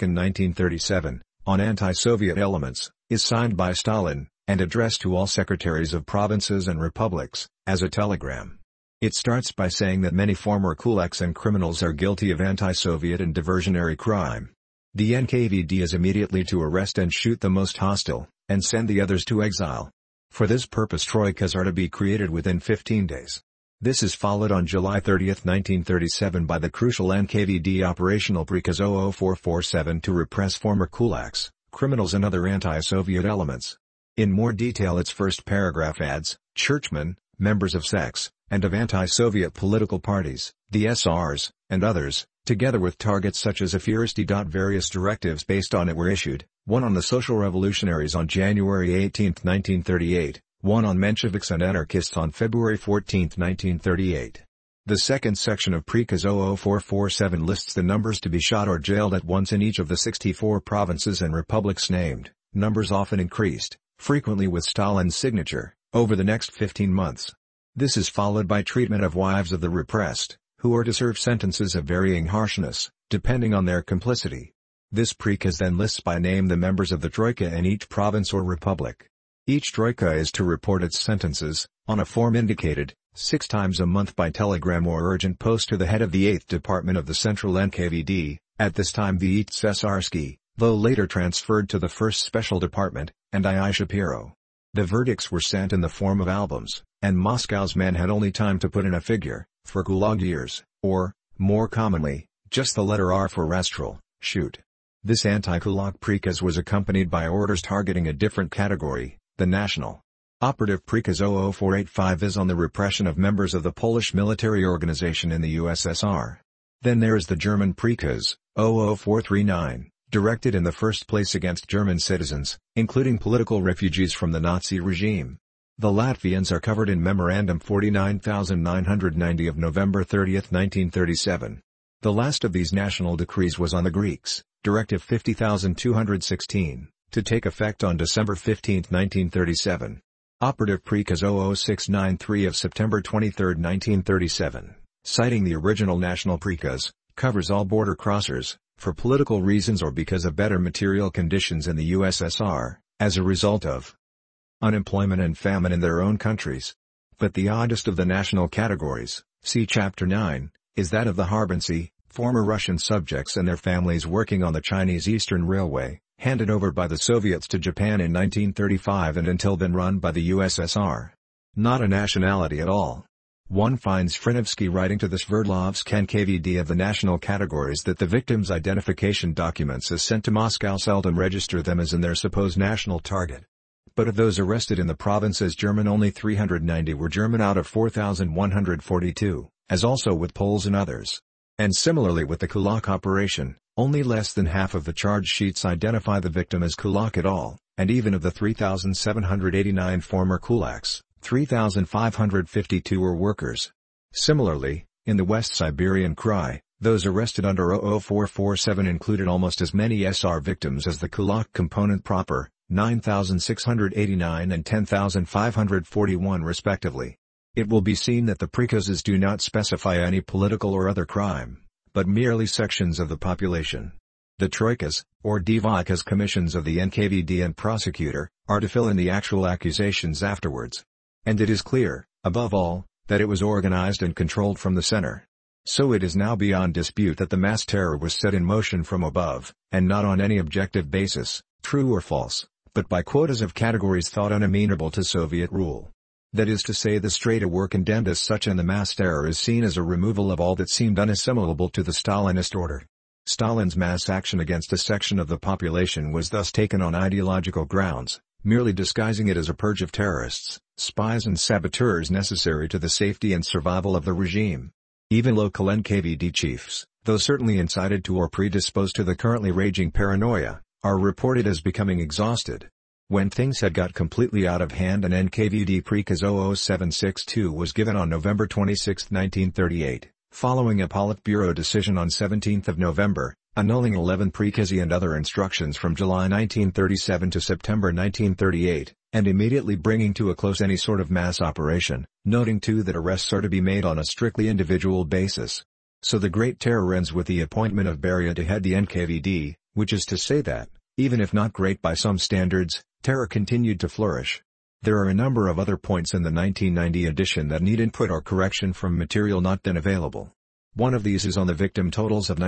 1937, on anti-Soviet elements, is signed by Stalin, and addressed to all secretaries of provinces and republics, as a telegram. It starts by saying that many former kulaks and criminals are guilty of anti-Soviet and diversionary crime. The NKVD is immediately to arrest and shoot the most hostile, and send the others to exile. For this purpose troikas are to be created within 15 days. This is followed on July 30, 1937 by the crucial NKVD operational Prikaz 00447 to repress former kulaks, criminals and other anti-Soviet elements. In more detail its first paragraph adds, churchmen, members of sects, and of anti-Soviet political parties, the SRs, and others, together with targets such as Afiristy. Various directives based on it were issued, one on the social revolutionaries on January 18, 1938, one on Mensheviks and anarchists on February 14, 1938. The second section of Prikaz 00447 lists the numbers to be shot or jailed at once in each of the 64 provinces and republics named, numbers often increased, frequently with Stalin's signature, over the next 15 months. This is followed by treatment of wives of the repressed, who are to serve sentences of varying harshness, depending on their complicity. This Prikaz then lists by name the members of the Troika in each province or republic. Each Troika is to report its sentences, on a form indicated, 6 times a month by telegram or urgent post to the head of the 8th Department of the Central NKVD, at this time the Tsessarsky, though later transferred to the 1st Special Department, and II Shapiro. The verdicts were sent in the form of albums, and Moscow's men had only time to put in a figure, for Gulag years, or, more commonly, just the letter R for Rastrel, shoot. This anti-Kulak Prikaz was accompanied by orders targeting a different category, the national. Operative Prikaz 00485 is on the repression of members of the Polish military organization in the USSR. Then there is the German Prikaz 00439, directed in the first place against German citizens, including political refugees from the Nazi regime. The Latvians are covered in Memorandum 49990 of November 30, 1937. The last of these national decrees was on the Greeks, Directive 50216, to take effect on December 15, 1937. Operative Prikaz 00693 of September 23, 1937, citing the original national Prikaz, covers all border crossers, for political reasons or because of better material conditions in the USSR, as a result of unemployment and famine in their own countries. But the oddest of the national categories, See Chapter 9, is that of the Harbinsi, former Russian subjects and their families working on the Chinese Eastern Railway, handed over by the Soviets to Japan in 1935 and until then run by the USSR. Not a nationality at all. One finds Chrinovsky writing to the Sverdlovsk NKVD of the national categories that the victims' identification documents as sent to Moscow seldom register them as in their supposed national target. But of those arrested in the province as German, only 390 were German out of 4,142, as also with Poles and others. And similarly with the Kulak operation, only less than half of the charge sheets identify the victim as Kulak at all, and even of the 3,789 former Kulaks, 3,552 were workers. Similarly, in the West Siberian Krai, those arrested under 00447 included almost as many SR victims as the Kulak component proper, 9,689 and 10,541 respectively. It will be seen that the priказes do not specify any political or other crime, but merely sections of the population. The troikas, or divikas commissions of the NKVD and prosecutor, are to fill in the actual accusations afterwards. And it is clear, above all, that it was organized and controlled from the center. So it is now beyond dispute that the mass terror was set in motion from above, and not on any objective basis, true or false, but by quotas of categories thought unamenable to Soviet rule. That is to say, the Strata were condemned as such, and the mass terror is seen as a removal of all that seemed unassimilable to the Stalinist order. Stalin's mass action against a section of the population was thus taken on ideological grounds, merely disguising it as a purge of terrorists, spies and saboteurs necessary to the safety and survival of the regime. Even local NKVD chiefs, though certainly incited to or predisposed to the currently raging paranoia, are reported as becoming exhausted. When things had got completely out of hand, an NKVD Prikaz 00762 was given on November 26, 1938, following a Politburo decision on 17 November, annulling 11 Prikazi and other instructions from July 1937 to September 1938, and immediately bringing to a close any sort of mass operation, noting too that arrests are to be made on a strictly individual basis. So the Great Terror ends with the appointment of Beria to head the NKVD, which is to say that, even if not great by some standards, terror continued to flourish. There are a number of other points in the 1990 edition that need input or correction from material not then available. One of these is on the victim totals of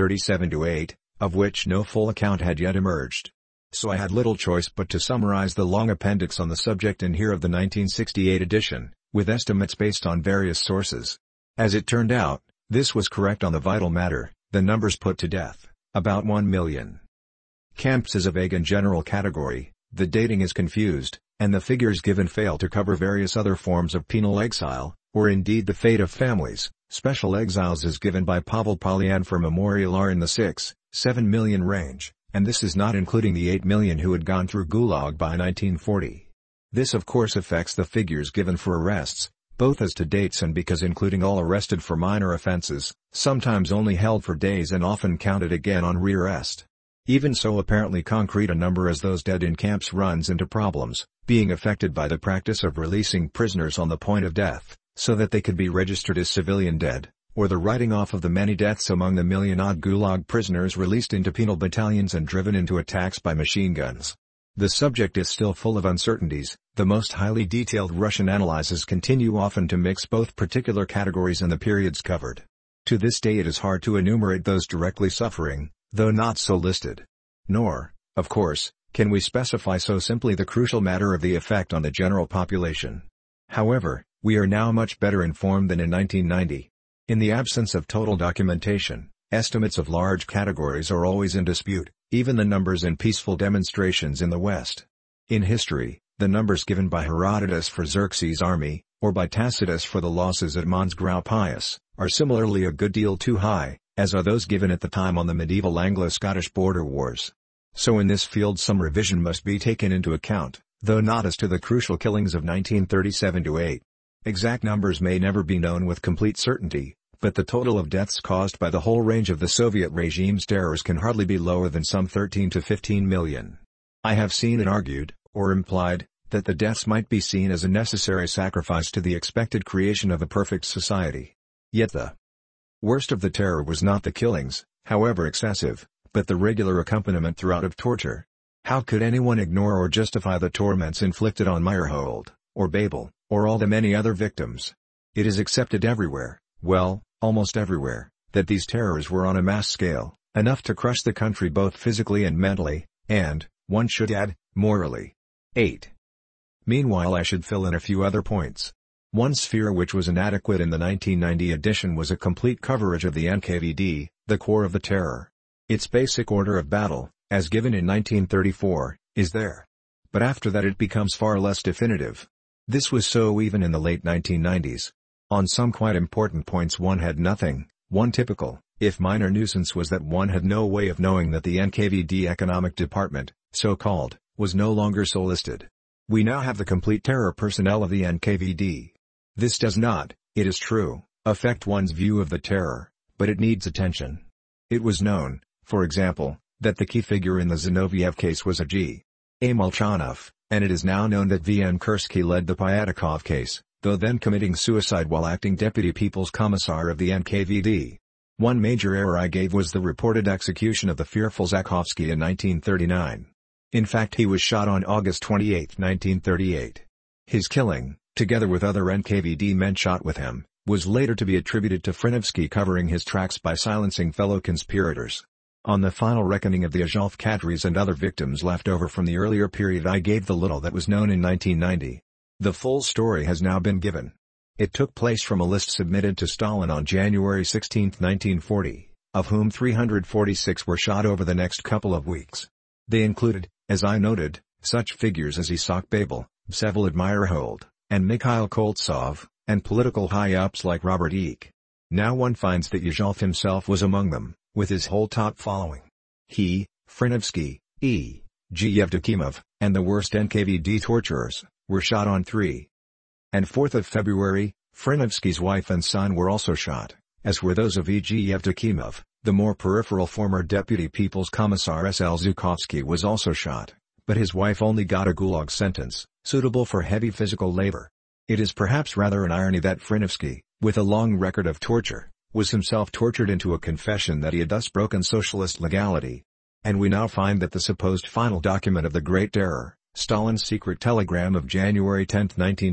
1937-8, of which no full account had yet emerged. So I had little choice but to summarize the long appendix on the subject in here of the 1968 edition, with estimates based on various sources. As it turned out, this was correct on the vital matter, the numbers put to death, about 1 million. Camps is a vague and general category, the dating is confused, and the figures given fail to cover various other forms of penal exile, or indeed the fate of families. Special exiles is given by Pavel Polyan for Memorial are in the 6-7 million range, and this is not including the 8 million who had gone through Gulag by 1940. This of course affects the figures given for arrests, both as to dates and because including all arrested for minor offenses, sometimes only held for days and often counted again on rearrest. Even so, apparently concrete a number as those dead in camps runs into problems, being affected by the practice of releasing prisoners on the point of death, so that they could be registered as civilian dead, or the writing off of the many deaths among the million-odd Gulag prisoners released into penal battalions and driven into attacks by machine guns. The subject is still full of uncertainties. The most highly detailed Russian analyses continue often to mix both particular categories and the periods covered. To this day it is hard to enumerate those directly suffering, though not so listed. Nor, of course, can we specify so simply the crucial matter of the effect on the general population. However, we are now much better informed than in 1990. In the absence of total documentation, estimates of large categories are always in dispute, even the numbers in peaceful demonstrations in the West. In history, the numbers given by Herodotus for Xerxes' army, or by Tacitus for the losses at Mons Graupius, are similarly a good deal too high, as are those given at the time on the medieval Anglo-Scottish border wars. So in this field some revision must be taken into account, though not as to the crucial killings of 1937-8. Exact numbers may never be known with complete certainty, but the total of deaths caused by the whole range of the Soviet regime's terrors can hardly be lower than some 13 to 15 million. I have seen it argued, or implied, that the deaths might be seen as a necessary sacrifice to the expected creation of a perfect society. Yet the worst of the terror was not the killings, however excessive, but the regular accompaniment throughout of torture. How could anyone ignore or justify the torments inflicted on Meyerhold, or Babel, or all the many other victims? It is accepted everywhere, Well, almost everywhere, that these terrors were on a mass scale, enough to crush the country both physically and mentally, and, one should add, morally. 8. Meanwhile, I should fill in a few other points. One sphere which was inadequate in the 1990 edition was a complete coverage of the NKVD, the core of the terror. Its basic order of battle, as given in 1934, is there. But after that it becomes far less definitive. This was so even in the late 1990s. On some quite important points one had nothing. One typical, if minor nuisance was that one had no way of knowing that the NKVD Economic Department, so-called, was no longer so listed. We now have the complete terror personnel of the NKVD. This does not, it is true, affect one's view of the terror, but it needs attention. It was known, for example, that the key figure in the Zinoviev case was a G. A. Molchanov, and it is now known that V. N. Kursky led the Pyatakov case, though then committing suicide while acting Deputy People's Commissar of the NKVD. One major error I gave was the reported execution of the fearful Zakhovsky in 1939. In fact, he was shot on August 28, 1938. His killing, together with other NKVD men shot with him, was later to be attributed to Phrynovsky covering his tracks by silencing fellow conspirators. On the final reckoning of the Azov cadres and other victims left over from the earlier period, I gave the little that was known in 1990. The full story has now been given. It took place from a list submitted to Stalin on January 16, 1940, of whom 346 were shot over the next couple of weeks. They included, as I noted, such figures as Isak Babel, Vsevolod Meyerhold, and Mikhail Koltsov, and political high-ups like Robert Eek. Now one finds that Yezhov himself was among them, with his whole top following. He, Phrynovsky, E. G. Yevdokimov, and the worst NKVD torturers, were shot on 3 and 4 February. Phrynovsky's wife and son were also shot, as were those of E. G. Yevdokimov. The more peripheral former Deputy People's Commissar S. L. Zhukovsky was also shot, but his wife only got a gulag sentence, suitable for heavy physical labor. It is perhaps rather an irony that Phrynovsky, with a long record of torture, was himself tortured into a confession that he had thus broken socialist legality. And we now find that the supposed final document of the Great Terror, Stalin's secret telegram of January 10,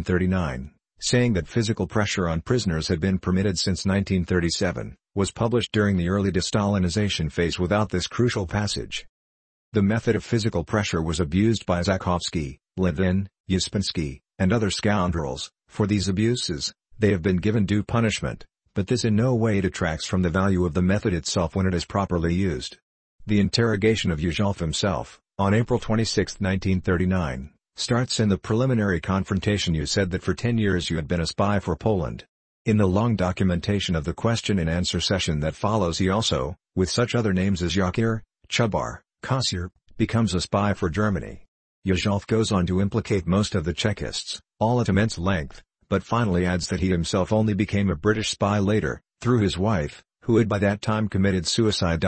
1939, saying that physical pressure on prisoners had been permitted since 1937, was published during the early de-Stalinization phase without this crucial passage. The method of physical pressure was abused by Zakhovsky, Levin, Uspensky, and other scoundrels. For these abuses, they have been given due punishment, but this in no way detracts from the value of the method itself when it is properly used. The interrogation of Yezhov himself, on April 26, 1939, starts in the preliminary confrontation. You said that for 10 years you had been a spy for Poland. In the long documentation of the question-and-answer session that follows, he also, with such other names as Yakir, Chubar, Kossyr, becomes a spy for Germany. Yezhov goes on to implicate most of the Chekists, all at immense length, but finally adds that he himself only became a British spy later, through his wife, who had by that time committed suicide.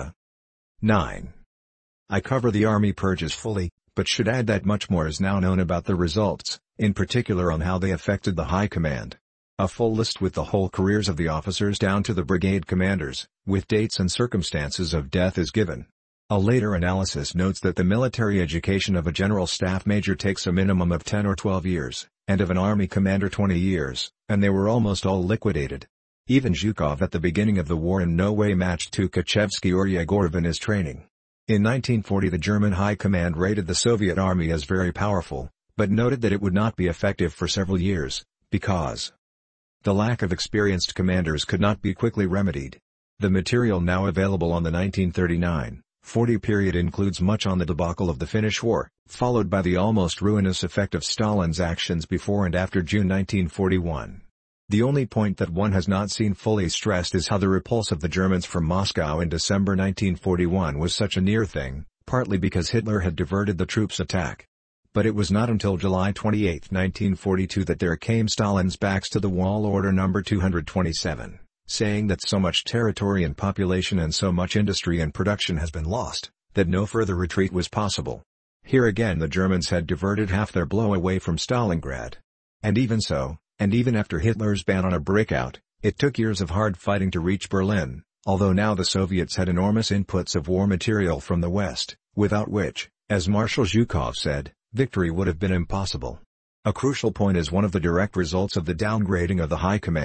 9. I cover the army purges fully, but should add that much more is now known about the results, in particular on how they affected the High Command. A full list with the whole careers of the officers down to the brigade commanders, with dates and circumstances of death is given. A later analysis notes that the military education of a general staff major takes a minimum of 10 or 12 years, and of an army commander 20 years, and they were almost all liquidated. Even Zhukov at the beginning of the war in no way matched Tukhachevsky or Yegorov in his training. In 1940 the German High Command rated the Soviet Army as very powerful, but noted that it would not be effective for several years, because the lack of experienced commanders could not be quickly remedied. The material now available on the 1939-40 period includes much on the debacle of the Finnish War, followed by the almost ruinous effect of Stalin's actions before and after June 1941. The only point that one has not seen fully stressed is how the repulse of the Germans from Moscow in December 1941 was such a near thing, partly because Hitler had diverted the troops' attack. But it was not until July 28, 1942 that there came Stalin's backs to the wall order number 227, saying that so much territory and population and so much industry and production has been lost, that no further retreat was possible. Here again the Germans had diverted half their blow away from Stalingrad. And even so, and even after Hitler's ban on a breakout, it took years of hard fighting to reach Berlin, although now the Soviets had enormous inputs of war material from the West, without which, as Marshal Zhukov said, victory would have been impossible. A crucial point is one of the direct results of the downgrading of the High Command,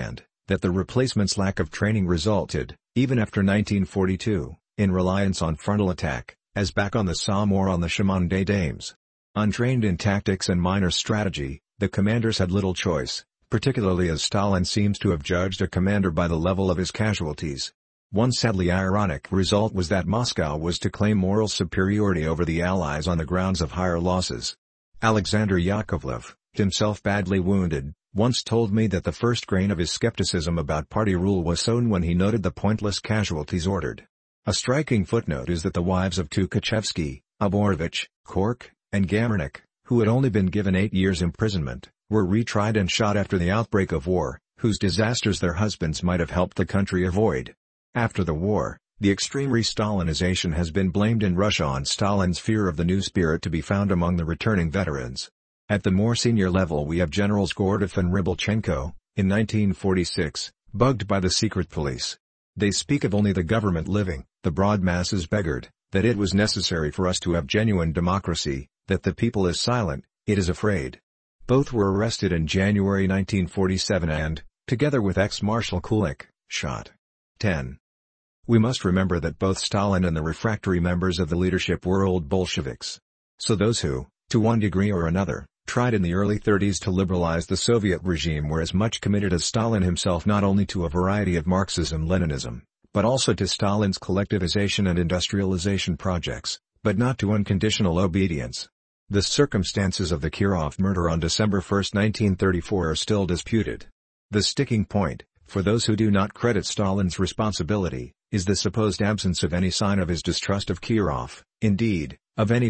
that the replacement's lack of training resulted, even after 1942, in reliance on frontal attack, as back on the Somme or on the Chemin des Dames. Untrained in tactics and minor strategy, the commanders had little choice, particularly as Stalin seems to have judged a commander by the level of his casualties. One sadly ironic result was that Moscow was to claim moral superiority over the Allies on the grounds of higher losses. Alexander Yakovlev, himself badly wounded, once told me that the first grain of his skepticism about party rule was sown when he noted the pointless casualties ordered. A striking footnote is that the wives of Tukhachevsky, Oborovich, Kork, and Gamernik, who had only been given 8 years' imprisonment, were retried and shot after the outbreak of war, whose disasters their husbands might have helped the country avoid. After the war, the extreme re-Stalinization has been blamed in Russia on Stalin's fear of the new spirit to be found among the returning veterans. At the more senior level we have Generals Gordov and Rybelchenko, in 1946, bugged by the secret police. They speak of only the government living, the broad masses beggared, that it was necessary for us to have genuine democracy, that the people is silent, it is afraid. Both were arrested in January 1947 and, together with ex-Marshal Kulik, shot. 10. We must remember that both Stalin and the refractory members of the leadership were old Bolsheviks. So those who, to one degree or another, tried in the early 30s to liberalize the Soviet regime were as much committed as Stalin himself not only to a variety of Marxism-Leninism, but also to Stalin's collectivization and industrialization projects, but not to unconditional obedience. The circumstances of the Kirov murder on December 1, 1934 are still disputed. The sticking point, for those who do not credit Stalin's responsibility, is the supposed absence of any sign of his distrust of Kirov, indeed, of any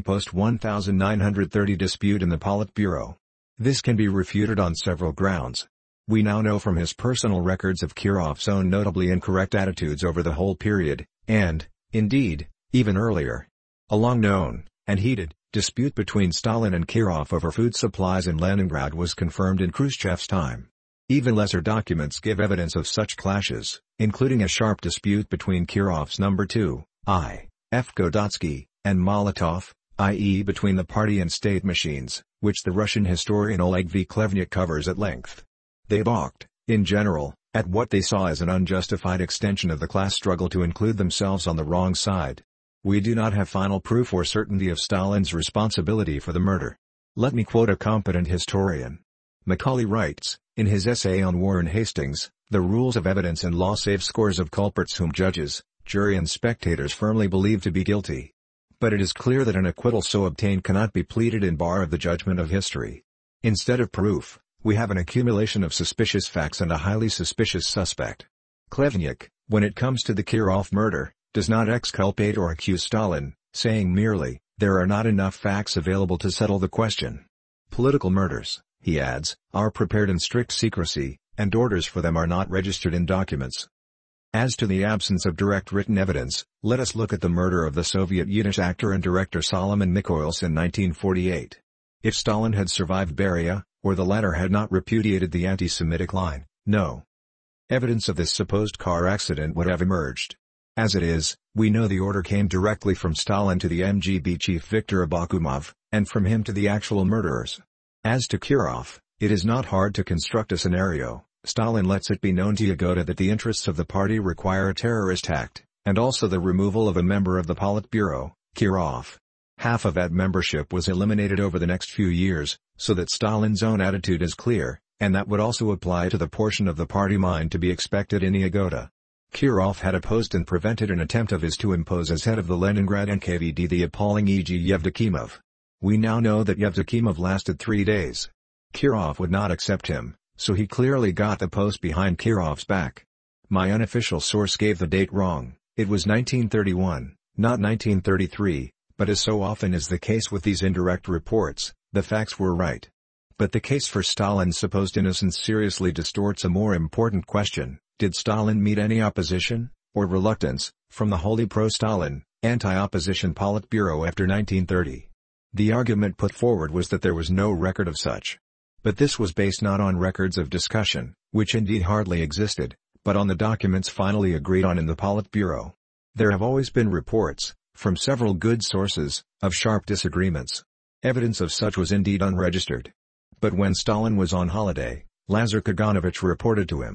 post-1930 dispute in the Politburo. This can be refuted on several grounds. We now know from his personal records of Kirov's own notably incorrect attitudes over the whole period, and, indeed, even earlier. A long-known, and heated, dispute between Stalin and Kirov over food supplies in Leningrad was confirmed in Khrushchev's time. Even lesser documents give evidence of such clashes, including a sharp dispute between Kirov's No. 2, I. F. Godotsky, and Molotov, i.e. between the party and state machines, which the Russian historian Oleg V. Klevnik covers at length. They balked, in general, at what they saw as an unjustified extension of the class struggle to include themselves on the wrong side. We do not have final proof or certainty of Stalin's responsibility for the murder. Let me quote a competent historian. Macaulay writes, in his essay on Warren Hastings, "The rules of evidence and law save scores of culprits whom judges, jury and spectators firmly believe to be guilty. But it is clear that an acquittal so obtained cannot be pleaded in bar of the judgment of history. Instead of proof, we have an accumulation of suspicious facts and a highly suspicious suspect." Klevnik, when it comes to the Kirov murder, does not exculpate or accuse Stalin, saying merely, "There are not enough facts available to settle the question." Political murders, he adds, are prepared in strict secrecy, and orders for them are not registered in documents. As to the absence of direct written evidence, let us look at the murder of the Soviet Yiddish actor and director Solomon Mikhoels in 1948. If Stalin had survived Beria, or the latter had not repudiated the anti-Semitic line, no evidence of this supposed car accident would have emerged. As it is, we know the order came directly from Stalin to the MGB chief Viktor Abakumov, and from him to the actual murderers. As to Kirov, it is not hard to construct a scenario. Stalin lets it be known to Yagoda that the interests of the party require a terrorist act, and also the removal of a member of the Politburo, Kirov. Half of that membership was eliminated over the next few years, so that Stalin's own attitude is clear, and that would also apply to the portion of the party mind to be expected in Yagoda. Kirov had opposed and prevented an attempt of his to impose as head of the Leningrad NKVD the appalling E.G. Yevdokimov. We now know that Yevdokimov lasted 3 days. Kirov would not accept him, so he clearly got the post behind Kirov's back. My unofficial source gave the date wrong, it was 1931, not 1933, but as so often is the case with these indirect reports, the facts were right. But the case for Stalin's supposed innocence seriously distorts a more important question: did Stalin meet any opposition, or reluctance, from the wholly pro-Stalin, anti-opposition Politburo after 1930? The argument put forward was that there was no record of such. But this was based not on records of discussion, which indeed hardly existed, but on the documents finally agreed on in the Politburo. There have always been reports, from several good sources, of sharp disagreements. Evidence of such was indeed unregistered. But when Stalin was on holiday, Lazar Kaganovich reported to him.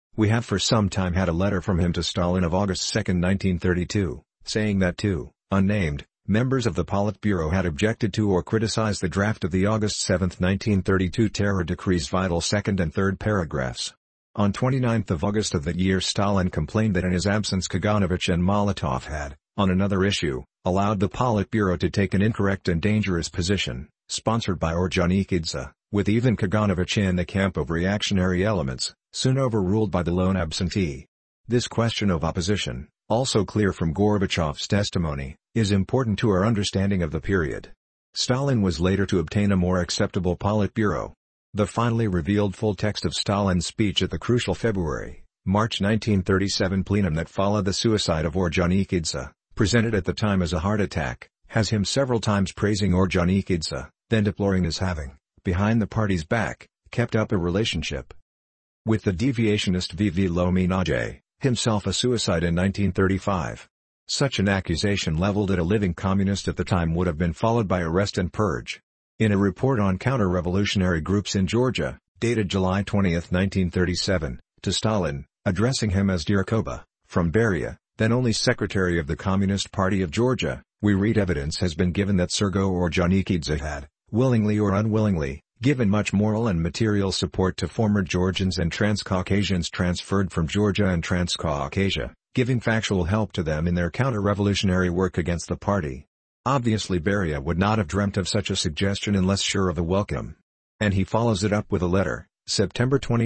We have for some time had a letter from him to Stalin of August 2, 1932, saying that two, unnamed, members of the Politburo had objected to or criticized the draft of the August 7, 1932 terror decree's vital second and third paragraphs. On 29 August of that year Stalin complained that in his absence Kaganovich and Molotov had, on another issue, allowed the Politburo to take an incorrect and dangerous position, sponsored by Ordzhonikidze, with even Kaganovich in the camp of reactionary elements, soon overruled by the lone absentee. This question of opposition, also clear from Gorbachev's testimony, is important to our understanding of the period. Stalin was later to obtain a more acceptable Politburo. The finally revealed full text of Stalin's speech at the crucial February-March 1937 plenum that followed the suicide of Ordzhonikidze, presented at the time as a heart attack, has him several times praising Ordzhonikidze, then deploring his having, behind the party's back, kept up a relationship with the deviationist V.V. Lominaje, himself a suicide in 1935. Such an accusation leveled at a living communist at the time would have been followed by arrest and purge. In a report on counter-revolutionary groups in Georgia, dated July 20, 1937, to Stalin, addressing him as Dear Koba, from Beria, then only Secretary of the Communist Party of Georgia, we read evidence has been given that Sergo Ordzhonikidze had, willingly or unwillingly, given much moral and material support to former Georgians and Transcaucasians transferred from Georgia and Transcaucasia, giving factual help to them in their counter-revolutionary work against the party. Obviously Beria would not have dreamt of such a suggestion unless sure of a welcome. And he follows it up with a letter, September 20,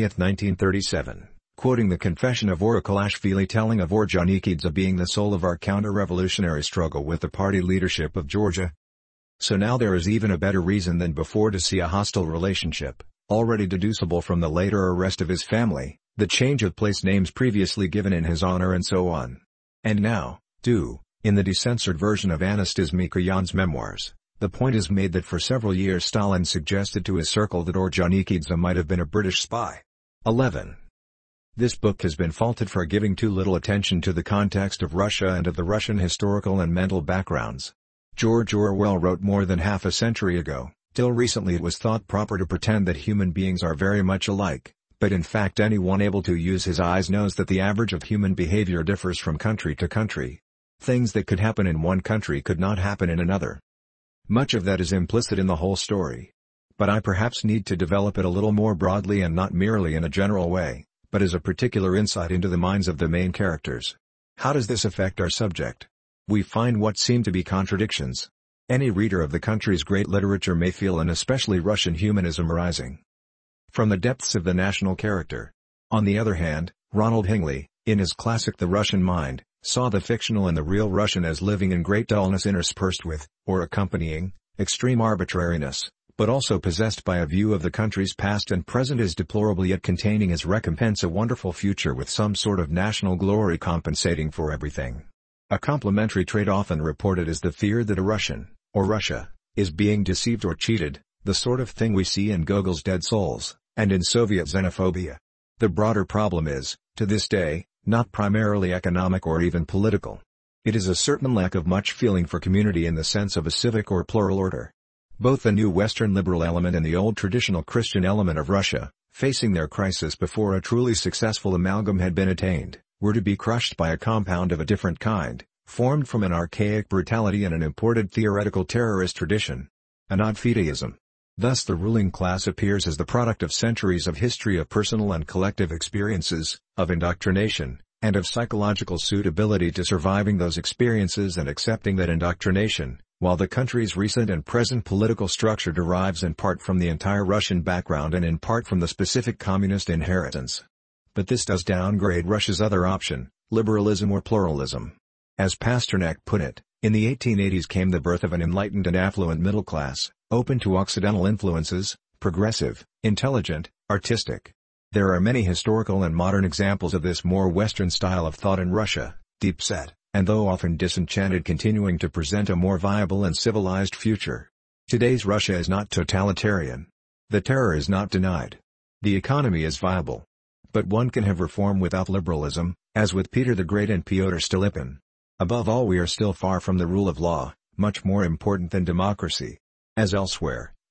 1937, quoting the confession of Orakulashvili telling of Ordzhonikidze being the soul of our counter-revolutionary struggle with the party leadership of Georgia. So now there is even a better reason than before to see a hostile relationship, already deducible from the later arrest of his family, the change of place names previously given in his honor and so on. And now, too, in the decensored version of Anastas Mikoyan's memoirs, the point is made that for several years Stalin suggested to his circle that Ordzhonikidze might have been a British spy. 11. This book has been faulted for giving too little attention to the context of Russia and of the Russian historical and mental backgrounds. George Orwell wrote more than half a century ago, till recently it was thought proper to pretend that human beings are very much alike, but in fact anyone able to use his eyes knows that the average of human behavior differs from country to country. Things that could happen in one country could not happen in another. Much of that is implicit in the whole story. But I perhaps need to develop it a little more broadly and not merely in a general way, but as a particular insight into the minds of the main characters. How does this affect our subject? We find what seem to be contradictions. Any reader of the country's great literature may feel an especially Russian humanism arising from the depths of the national character. On the other hand, Ronald Hingley, in his classic The Russian Mind, saw the fictional and the real Russian as living in great dullness interspersed with, or accompanying, extreme arbitrariness, but also possessed by a view of the country's past and present as deplorable yet containing as recompense a wonderful future with some sort of national glory compensating for everything. A complementary trait often reported is the fear that a Russian, or Russia, is being deceived or cheated, the sort of thing we see in Gogol's Dead Souls, and in Soviet xenophobia. The broader problem is, to this day, not primarily economic or even political. It is a certain lack of much feeling for community in the sense of a civic or plural order. Both the new Western liberal element and the old traditional Christian element of Russia, facing their crisis before a truly successful amalgam had been attained, were to be crushed by a compound of a different kind, formed from an archaic brutality and an imported theoretical terrorist tradition. An odd fideism. Thus the ruling class appears as the product of centuries of history of personal and collective experiences, of indoctrination, and of psychological suitability to surviving those experiences and accepting that indoctrination, while the country's recent and present political structure derives in part from the entire Russian background and in part from the specific communist inheritance. But this does downgrade Russia's other option, liberalism or pluralism. As Pasternak put it, in the 1880s came the birth of an enlightened and affluent middle class, open to Occidental influences, progressive, intelligent, artistic. There are many historical and modern examples of this more Western style of thought in Russia, deep-set, and though often disenchanted continuing to present a more viable and civilized future. Today's Russia is not totalitarian. The terror is not denied. The economy is viable. But one can have reform without liberalism, as with Peter the Great and Pyotr Stolypin. Above all we are still far from the rule of law, much more important than democracy. As elsewhere,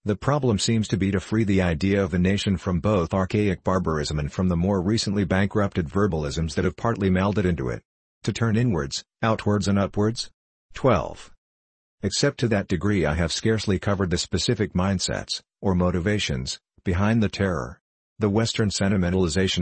The problem seems to be to free the idea of a nation from both archaic barbarism and from the more recently bankrupted verbalisms that have partly melded into it. To turn inwards, outwards and upwards? 12. Except to that degree I have scarcely covered the specific mindsets, or motivations, behind the terror. The Western sentimentalization